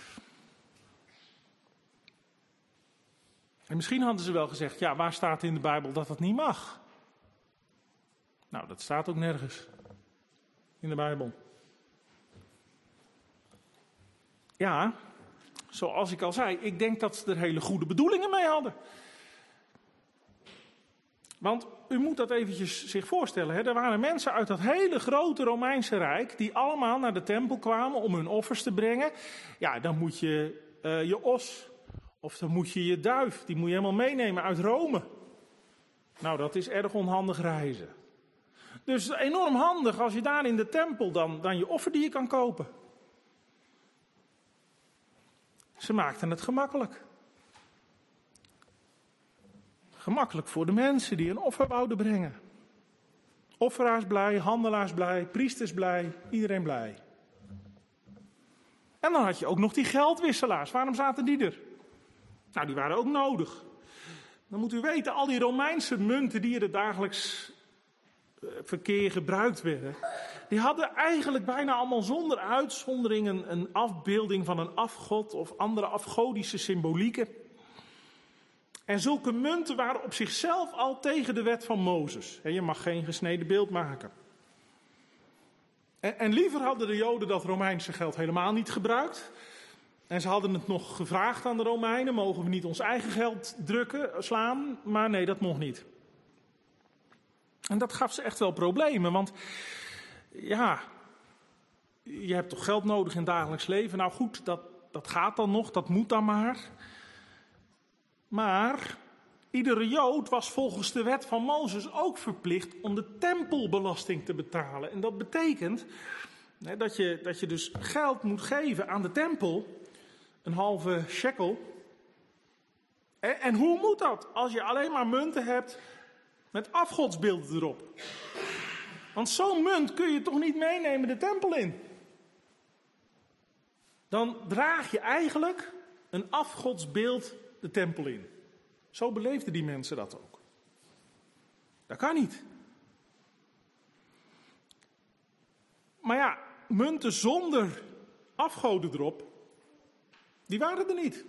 En misschien hadden ze wel gezegd, ja, waar staat in de Bijbel dat dat niet mag? Nou, dat staat ook nergens in de Bijbel. Ja, zoals ik al zei, ik denk dat ze er hele goede bedoelingen mee hadden. Want u moet dat eventjes zich voorstellen. Hè? Er waren mensen uit dat hele grote Romeinse Rijk die allemaal naar de tempel kwamen om hun offers te brengen. Ja, dan moet je uh, je os of dan moet je je duif, die moet je helemaal meenemen uit Rome. Nou, dat is erg onhandig reizen. Dus enorm handig als je daar in de tempel dan, dan je offer die je kan kopen. Ze maakten het gemakkelijk. Gemakkelijk voor de mensen die een offer wouden brengen. Offeraars blij, handelaars blij, priesters blij, iedereen blij. En dan had je ook nog die geldwisselaars. Waarom zaten die er? Nou, die waren ook nodig. Dan moet u weten, al die Romeinse munten die in het dagelijks verkeer gebruikt werden, die hadden eigenlijk bijna allemaal zonder uitzondering een, een afbeelding van een afgod of andere afgodische symbolieken. En zulke munten waren op zichzelf al tegen de wet van Mozes. Je mag geen gesneden beeld maken. En, en liever hadden de Joden dat Romeinse geld helemaal niet gebruikt. En ze hadden het nog gevraagd aan de Romeinen, mogen we niet ons eigen geld drukken, slaan? Maar nee, dat mocht niet. En dat gaf ze echt wel problemen, want ja, je hebt toch geld nodig in het dagelijks leven. Nou goed, dat, dat gaat dan nog, dat moet dan maar. Maar iedere Jood was volgens de wet van Mozes ook verplicht om de tempelbelasting te betalen. En dat betekent hè, dat, je, dat je dus geld moet geven aan de tempel, een halve shekel. En, en hoe moet dat als je alleen maar munten hebt met afgodsbeelden erop? Want zo'n munt kun je toch niet meenemen de tempel in? Dan draag je eigenlijk een afgodsbeeld de tempel in. Zo beleefden die mensen dat ook. Dat kan niet. Maar ja, munten zonder afgoden erop, die waren er niet.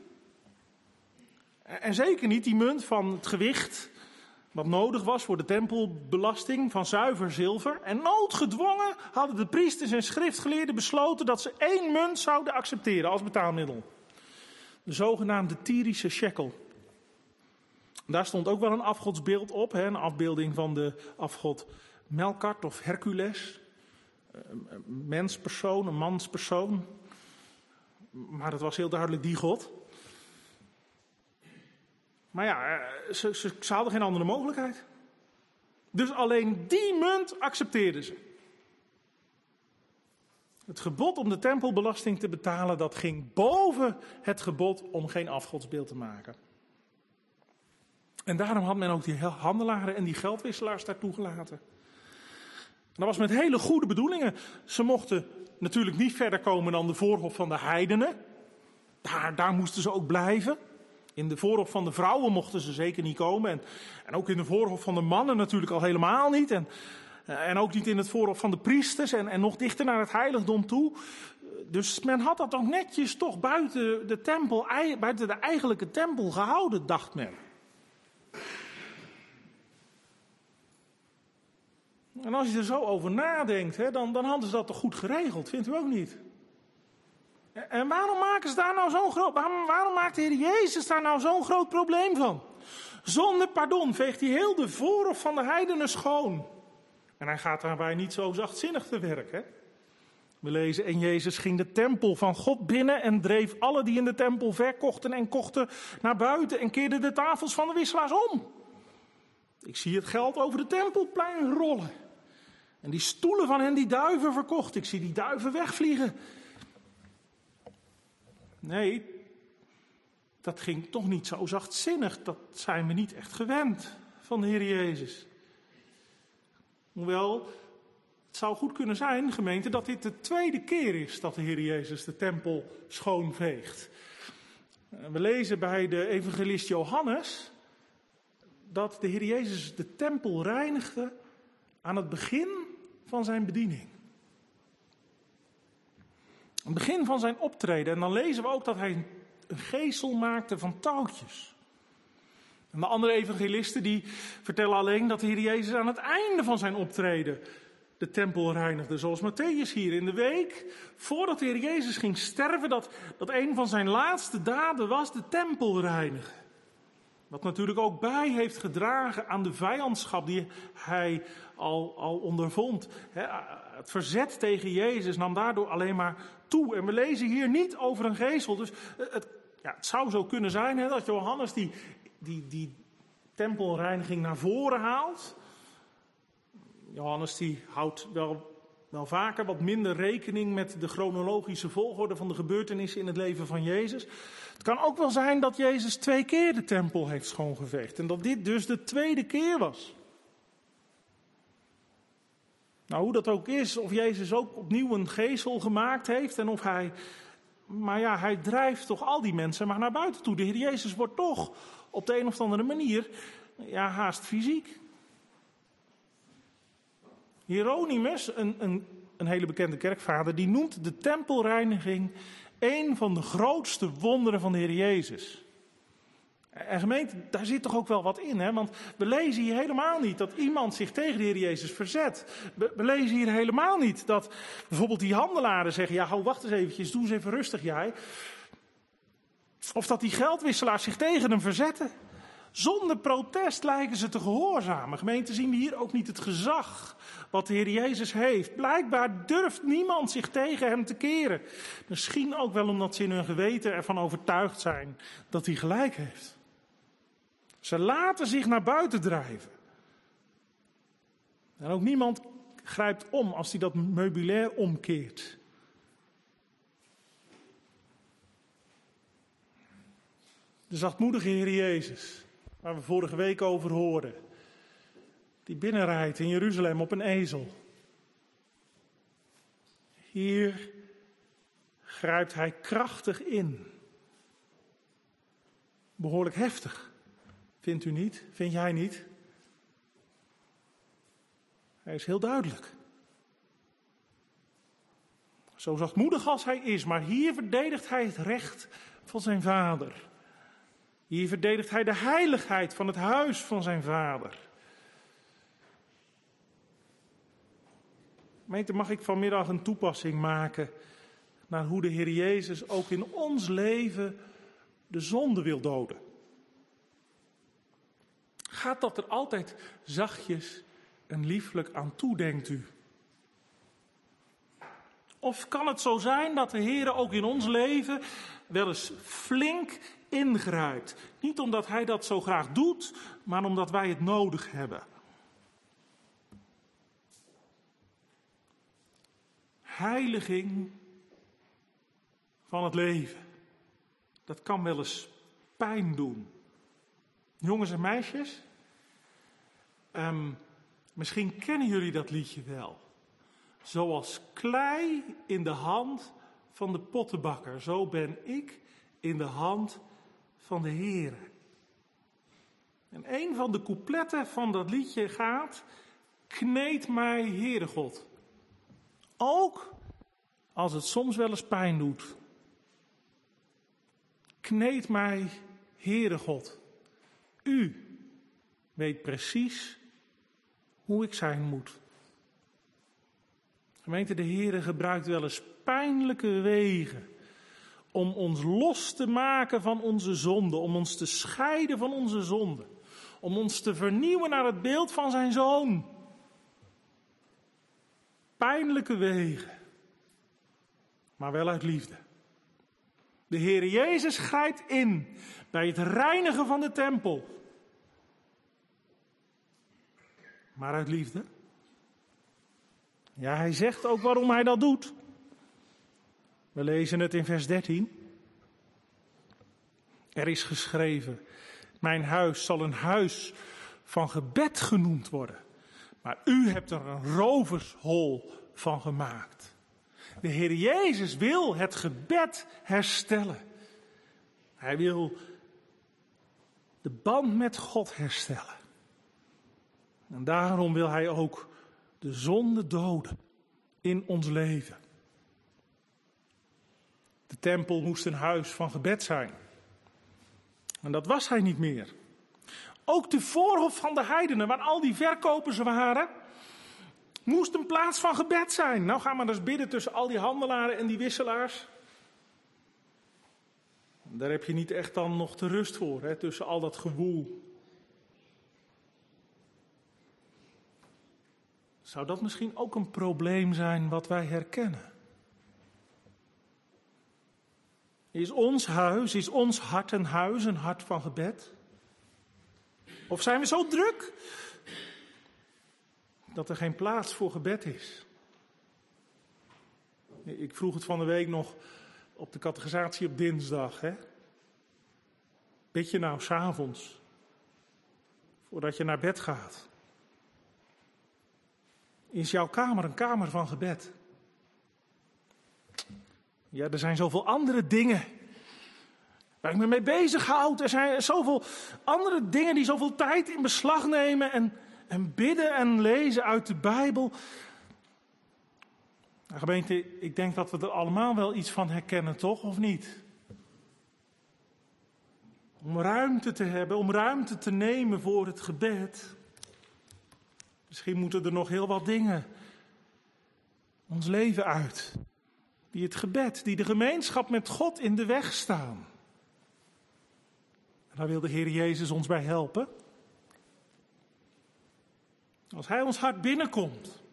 En zeker niet die munt van het gewicht wat nodig was voor de tempelbelasting van zuiver zilver. En noodgedwongen hadden de priesters en schriftgeleerden besloten dat ze één munt zouden accepteren als betaalmiddel. De zogenaamde Tyrische shekel. Daar stond ook wel een afgodsbeeld op. Hè, een afbeelding van de afgod Melkart of Hercules. Een menspersoon, een manspersoon. Maar het was heel duidelijk die god. Maar ja, ze, ze, ze hadden geen andere mogelijkheid. Dus alleen die munt accepteerden ze. Het gebod om de tempelbelasting te betalen, dat ging boven het gebod om geen afgodsbeeld te maken. En daarom had men ook die handelaren en die geldwisselaars daartoe gelaten. En dat was met hele goede bedoelingen. Ze mochten natuurlijk niet verder komen dan de voorhof van de heidenen. Daar, daar moesten ze ook blijven. In de voorhof van de vrouwen mochten ze zeker niet komen. En, en ook in de voorhof van de mannen natuurlijk al helemaal niet. En, en ook niet in het voorhof van de priesters. En, en nog dichter naar het heiligdom toe. Dus men had dat ook netjes toch buiten de tempel, buiten de eigenlijke tempel gehouden, dacht men. En als je er zo over nadenkt, hè, dan, dan hadden ze dat toch goed geregeld, vindt u ook niet? En waarom maken ze daar nou zo'n groot, waarom, waarom maakt de Heer Jezus daar nou zo'n groot probleem van? Zonder pardon veegt hij heel de voorhof van de heidenen schoon. En hij gaat daarbij niet zo zachtzinnig te werk, hè? We lezen, en Jezus ging de tempel van God binnen en dreef alle die in de tempel verkochten en kochten naar buiten en keerde de tafels van de wisselaars om. Ik zie het geld over de tempelplein rollen. En die stoelen van hen die duiven verkocht. Ik zie die duiven wegvliegen. Nee, dat ging toch niet zo zachtzinnig. Dat zijn we niet echt gewend van de Heer Jezus. Hoewel, het zou goed kunnen zijn, gemeente, dat dit de tweede keer is dat de Heer Jezus de tempel schoonveegt. We lezen bij de evangelist Johannes dat de Heer Jezus de tempel reinigde aan het begin van zijn bediening. Aan het begin van zijn optreden. En dan lezen we ook dat hij een geesel maakte van touwtjes. En de andere evangelisten die vertellen alleen dat de Heer Jezus aan het einde van zijn optreden de tempel reinigde. Zoals Mattheüs hier in de week, voordat de Heer Jezus ging sterven, dat, dat een van zijn laatste daden was de tempel reinigen. Wat natuurlijk ook bij heeft gedragen aan de vijandschap die hij al, al ondervond. He, het verzet tegen Jezus nam daardoor alleen maar toe. En we lezen hier niet over een geesel. Dus het, ja, het zou zo kunnen zijn he, dat Johannes die, die, die tempelreiniging naar voren haalt. Johannes die houdt wel, wel vaker wat minder rekening met de chronologische volgorde van de gebeurtenissen in het leven van Jezus. Het kan ook wel zijn dat Jezus twee keer de tempel heeft schoongeveegd. En dat dit dus de tweede keer was. Nou, hoe dat ook is, of Jezus ook opnieuw een geesel gemaakt heeft en of hij... Maar ja, hij drijft toch al die mensen maar naar buiten toe. De Heer Jezus wordt toch op de een of andere manier, ja, haast fysiek. Hieronymus, een, een, een hele bekende kerkvader, die noemt de tempelreiniging een van de grootste wonderen van de Heer Jezus. En gemeente, daar zit toch ook wel wat in, hè? Want we lezen hier helemaal niet dat iemand zich tegen de Heer Jezus verzet. We, we lezen hier helemaal niet dat bijvoorbeeld die handelaren zeggen, ja, hou, wacht eens eventjes, doe eens even rustig jij. Of dat die geldwisselaars zich tegen hem verzetten. Zonder protest lijken ze te gehoorzamen. Gemeente, zien we hier ook niet het gezag wat de Heer Jezus heeft. Blijkbaar durft niemand zich tegen hem te keren. Misschien ook wel omdat ze in hun geweten ervan overtuigd zijn dat hij gelijk heeft. Ze laten zich naar buiten drijven. En ook niemand grijpt om als hij dat meubilair omkeert. De zachtmoedige Heer Jezus, waar we vorige week over hoorden, die binnenrijdt in Jeruzalem op een ezel. Hier grijpt hij krachtig in. Behoorlijk heftig. Vindt u niet? Vind jij niet? Hij is heel duidelijk. Zo zachtmoedig als hij is, maar hier verdedigt hij het recht van zijn vader. Hier verdedigt hij de heiligheid van het huis van zijn vader. Gemeente, mag ik vanmiddag een toepassing maken naar hoe de Heer Jezus ook in ons leven de zonde wil doden? Gaat dat er altijd zachtjes en lieflijk aan toe, denkt u? Of kan het zo zijn dat de Heer ook in ons leven wel eens flink ingrijpt? Niet omdat hij dat zo graag doet, maar omdat wij het nodig hebben. Heiliging van het leven. Dat kan wel eens pijn doen. Jongens en meisjes, um, misschien kennen jullie dat liedje wel. Zoals klei in de hand van de pottenbakker, zo ben ik in de hand van de Heere. En een van de coupletten van dat liedje gaat: kneed mij, Heere God. Ook als het soms wel eens pijn doet. Kneed mij, Heere God. U weet precies hoe ik zijn moet. Gemeente, de Heere gebruikt wel eens pijnlijke wegen om ons los te maken van onze zonde, om ons te scheiden van onze zonde, om ons te vernieuwen naar het beeld van zijn Zoon. Pijnlijke wegen, maar wel uit liefde. De Heer Jezus grijpt in bij het reinigen van de tempel, maar uit liefde. Ja, hij zegt ook waarom hij dat doet. We lezen het in vers dertien. Er is geschreven: mijn huis zal een huis van gebed genoemd worden. Maar u hebt er een rovershol van gemaakt. De Heer Jezus wil het gebed herstellen. Hij wil de band met God herstellen. En daarom wil hij ook de zonde doden in ons leven. De tempel moest een huis van gebed zijn. En dat was hij niet meer. Ook de voorhof van de heidenen, waar al die verkopers waren, moest een plaats van gebed zijn. Nou, ga maar eens bidden tussen al die handelaren en die wisselaars. Daar heb je niet echt dan nog de rust voor, hè, tussen al dat gewoel. Zou dat misschien ook een probleem zijn wat wij herkennen? Is ons huis, is ons hart een huis, een hart van gebed? Of zijn we zo druk dat er geen plaats voor gebed is? Ik vroeg het van de week nog op de catechisatie op dinsdag. Hè? Bid je nou 's avonds, voordat je naar bed gaat? Is jouw kamer een kamer van gebed? Ja, er zijn zoveel andere dingen waar ik me mee bezighoud. Er zijn zoveel andere dingen die zoveel tijd in beslag nemen en, en bidden en lezen uit de Bijbel. Nou, gemeente, ik denk dat we er allemaal wel iets van herkennen, toch? Of niet? Om ruimte te hebben, om ruimte te nemen voor het gebed. Misschien moeten er nog heel wat dingen ons leven uit. Die het gebed, die de gemeenschap met God in de weg staan. En daar wil de Heer Jezus ons bij helpen. Als Hij ons hart binnenkomt,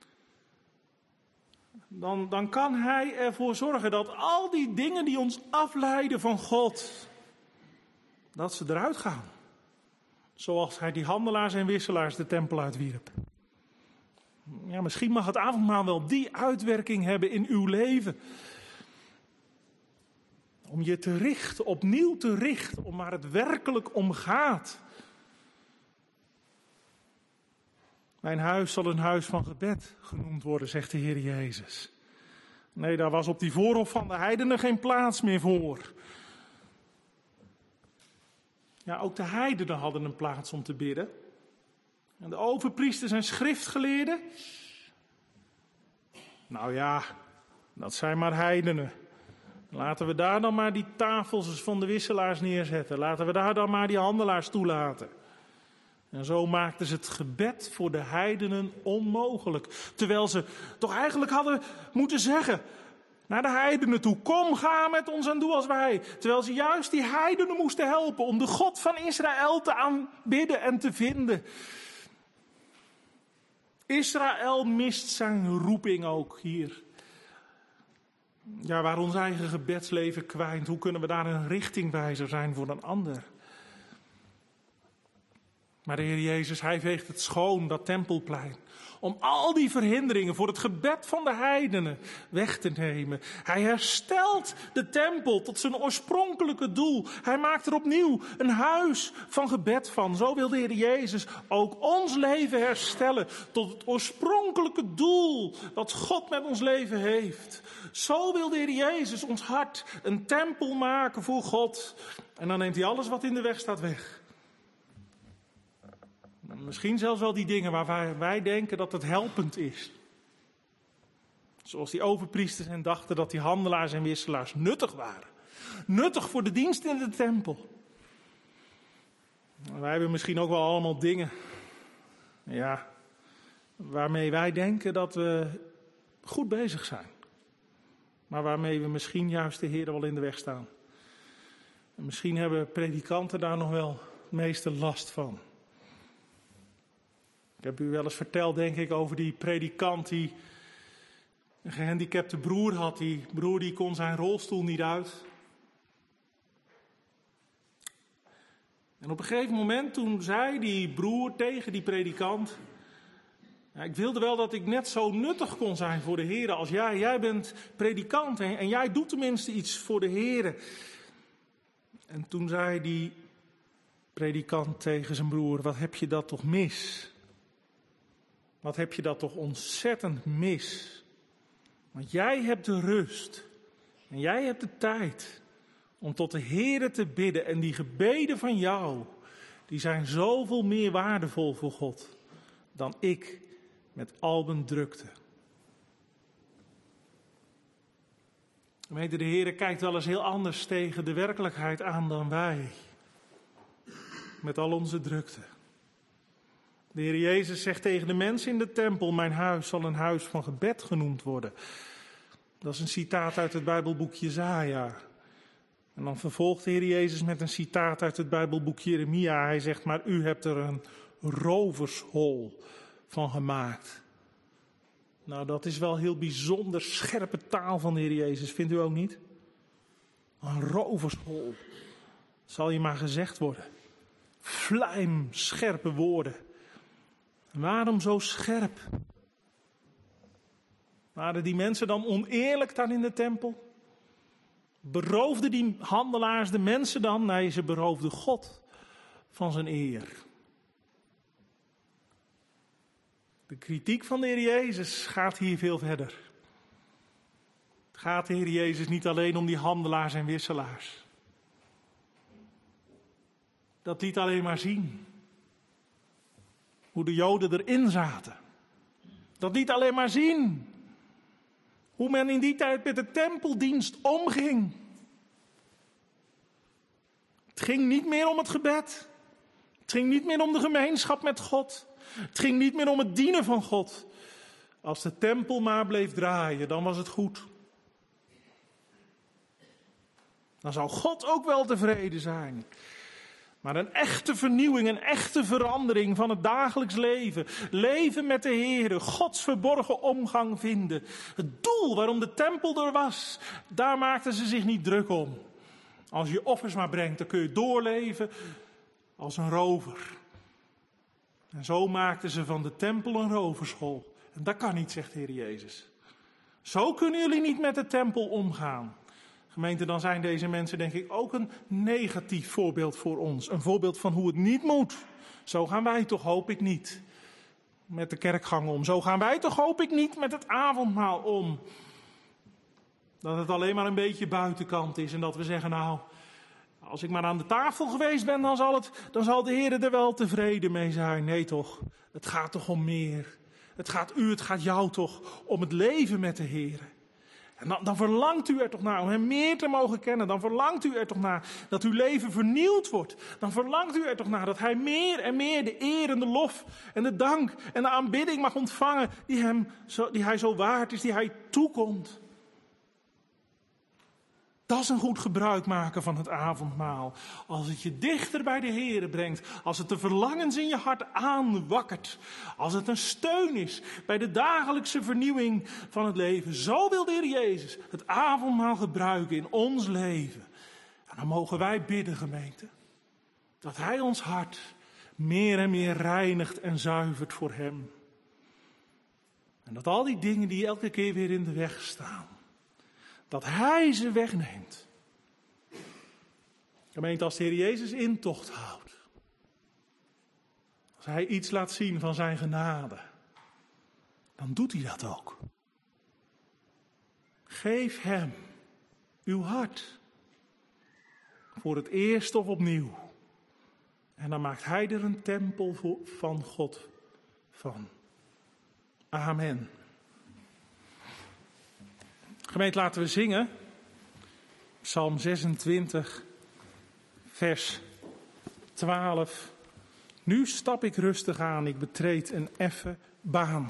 dan, dan kan Hij ervoor zorgen dat al die dingen die ons afleiden van God, dat ze eruit gaan. Zoals Hij die handelaars en wisselaars de tempel uitwierp. Ja, misschien mag het avondmaal wel die uitwerking hebben in uw leven. Om je te richten, opnieuw te richten, om waar het werkelijk om gaat. Mijn huis zal een huis van gebed genoemd worden, zegt de Heer Jezus. Nee, daar was op die voorhof van de heidenen geen plaats meer voor. Ja, ook de heidenen hadden een plaats om te bidden. En de overpriesters en schriftgeleerden? Nou ja, dat zijn maar heidenen. Laten we daar dan maar die tafels van de wisselaars neerzetten. Laten we daar dan maar die handelaars toelaten. En zo maakten ze het gebed voor de heidenen onmogelijk. Terwijl ze toch eigenlijk hadden moeten zeggen naar de heidenen toe: kom, ga met ons en doe als wij. Terwijl ze juist die heidenen moesten helpen om de God van Israël te aanbidden en te vinden. Israël mist zijn roeping ook hier. Ja, waar ons eigen gebedsleven kwijnt, hoe kunnen we daar een richtingwijzer zijn voor een ander? Maar de Heer Jezus, Hij veegt het schoon, dat tempelplein, om al die verhinderingen voor het gebed van de heidenen weg te nemen. Hij herstelt de tempel tot zijn oorspronkelijke doel. Hij maakt er opnieuw een huis van gebed van. Zo wil de Heer Jezus ook ons leven herstellen tot het oorspronkelijke doel dat God met ons leven heeft. Zo wil de Heer Jezus ons hart een tempel maken voor God. En dan neemt Hij alles wat in de weg staat weg. Misschien zelfs wel die dingen waarvan wij denken dat het helpend is. Zoals die overpriesters en dachten dat die handelaars en wisselaars nuttig waren. Nuttig voor de dienst in de tempel. Wij hebben misschien ook wel allemaal dingen, ja, waarmee wij denken dat we goed bezig zijn. Maar waarmee we misschien juist de Heer wel in de weg staan. En misschien hebben predikanten daar nog wel het meeste last van. Ik heb u wel eens verteld, denk ik, over die predikant die een gehandicapte broer had. Die broer die kon zijn rolstoel niet uit. En op een gegeven moment toen zei die broer tegen die predikant: ja, ik wilde wel dat ik net zo nuttig kon zijn voor de Heer als jij. Jij bent predikant en, en jij doet tenminste iets voor de Heer. En toen zei die predikant tegen zijn broer: wat heb je dat toch mis? Wat heb je dat toch ontzettend mis? Want jij hebt de rust en jij hebt de tijd om tot de Heere te bidden. En die gebeden van jou, die zijn zoveel meer waardevol voor God dan ik met al mijn drukte. Gemeente, de Heere kijkt wel eens heel anders tegen de werkelijkheid aan dan wij. Met al onze drukte. De Heer Jezus zegt tegen de mensen in de tempel: mijn huis zal een huis van gebed genoemd worden. Dat is een citaat uit het Bijbelboek Jesaja. En dan vervolgt de Heer Jezus met een citaat uit het Bijbelboek Jeremia. Hij zegt: maar u hebt er een rovershol van gemaakt. Nou, dat is wel heel bijzonder scherpe taal van de Heer Jezus, vindt u ook niet? Een rovershol. Zal je maar gezegd worden. Vlijmscherpe woorden. Waarom zo scherp? Waren die mensen dan oneerlijk daar in de tempel? Beroofden die handelaars de mensen dan? Nee, ze beroofden God van zijn eer. De kritiek van de Heer Jezus gaat hier veel verder. Het gaat de Heer Jezus niet alleen om die handelaars en wisselaars. dat liet alleen maar zien hoe de Joden erin zaten. Dat liet alleen maar zien hoe men in die tijd met de tempeldienst omging. Het ging niet meer om het gebed. Het ging niet meer om de gemeenschap met God. Het ging niet meer om het dienen van God. Als de tempel maar bleef draaien, dan was het goed. Dan zou God ook wel tevreden zijn. Maar een echte vernieuwing, een echte verandering van het dagelijks leven. Leven met de Heer, Gods verborgen omgang vinden. Het doel waarom de tempel er was, daar maakten ze zich niet druk om. Als je offers maar brengt, dan kun je doorleven als een rover. En zo maakten ze van de tempel een roverschool. En dat kan niet, zegt de Heer Jezus. Zo kunnen jullie niet met de tempel omgaan. Gemeente, dan zijn deze mensen denk ik ook een negatief voorbeeld voor ons. Een voorbeeld van hoe het niet moet. Zo gaan wij toch, hoop ik niet, met de kerkgang om. Zo gaan wij toch, hoop ik niet, met het avondmaal om. Dat het alleen maar een beetje buitenkant is en dat we zeggen, nou, als ik maar aan de tafel geweest ben, dan zal, het, dan zal de Heer er wel tevreden mee zijn. Nee toch, het gaat toch om meer. Het gaat u, het gaat jou toch om het leven met de Heer. En dan, dan verlangt u er toch naar om hem meer te mogen kennen. Dan verlangt u er toch naar dat uw leven vernieuwd wordt. Dan verlangt u er toch naar dat hij meer en meer de eer en de lof en de dank en de aanbidding mag ontvangen die, hem zo, die hij zo waard is, die hij toekomt. Dat is een goed gebruik maken van het avondmaal. Als het je dichter bij de Heere brengt. Als het de verlangens in je hart aanwakkert. Als het een steun is bij de dagelijkse vernieuwing van het leven. Zo wil de Heer Jezus het avondmaal gebruiken in ons leven. En dan mogen wij bidden, gemeente. Dat Hij ons hart meer en meer reinigt en zuivert voor Hem. En dat al die dingen die elke keer weer in de weg staan. Dat Hij ze wegneemt. Gemeente, als de Heer Jezus intocht houdt. Als Hij iets laat zien van zijn genade. Dan doet Hij dat ook. Geef Hem uw hart. Voor het eerst of opnieuw. En dan maakt Hij er een tempel van God van. Amen. Gemeente, laten we zingen. Psalm zesentwintig, vers twaalf. Nu stap ik rustig aan, ik betreed een effen baan.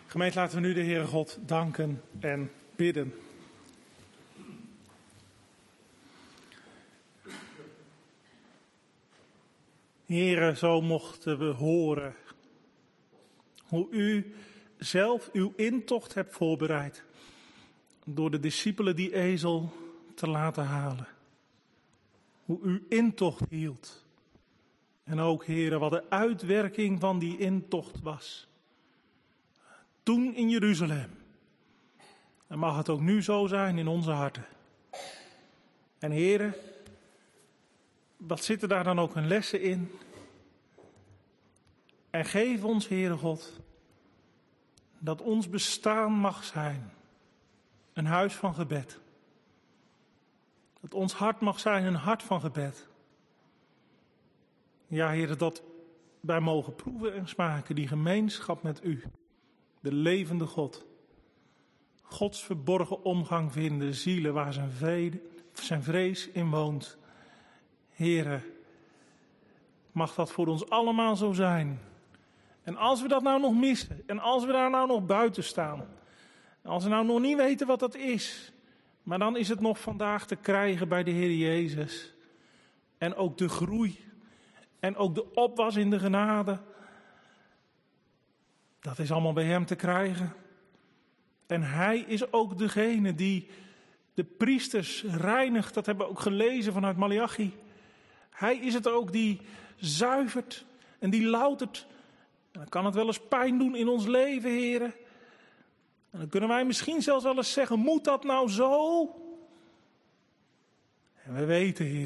Gemeente, laten we nu de Heere God danken en bidden. Heere, zo mochten we horen hoe u zelf uw intocht hebt voorbereid door de discipelen die ezel te laten halen. Hoe u intocht hield. En ook, Heere, wat de uitwerking van die intocht was. Toen in Jeruzalem. En mag het ook nu zo zijn in onze harten. En Heere, wat zitten daar dan ook een lessen in? En geef ons, Heere God, dat ons bestaan mag zijn een huis van gebed. Dat ons hart mag zijn een hart van gebed. Ja, Heere, dat wij mogen proeven en smaken die gemeenschap met u, de levende God. Gods verborgen omgang vinden, zielen waar zijn vrede, zijn vrees in woont. Heere, mag dat voor ons allemaal zo zijn. En als we dat nou nog missen, en als we daar nou nog buiten staan, als we nou nog niet weten wat dat is, maar dan is het nog vandaag te krijgen bij de Heer Jezus. En ook de groei, en ook de opwas in de genade, dat is allemaal bij hem te krijgen. En hij is ook degene die de priesters reinigt, dat hebben we ook gelezen vanuit Maleachi. Hij is het ook die zuivert en die loutert. En dan kan het wel eens pijn doen in ons leven, heren. En dan kunnen wij misschien zelfs wel eens zeggen, moet dat nou zo? En we weten, Heer,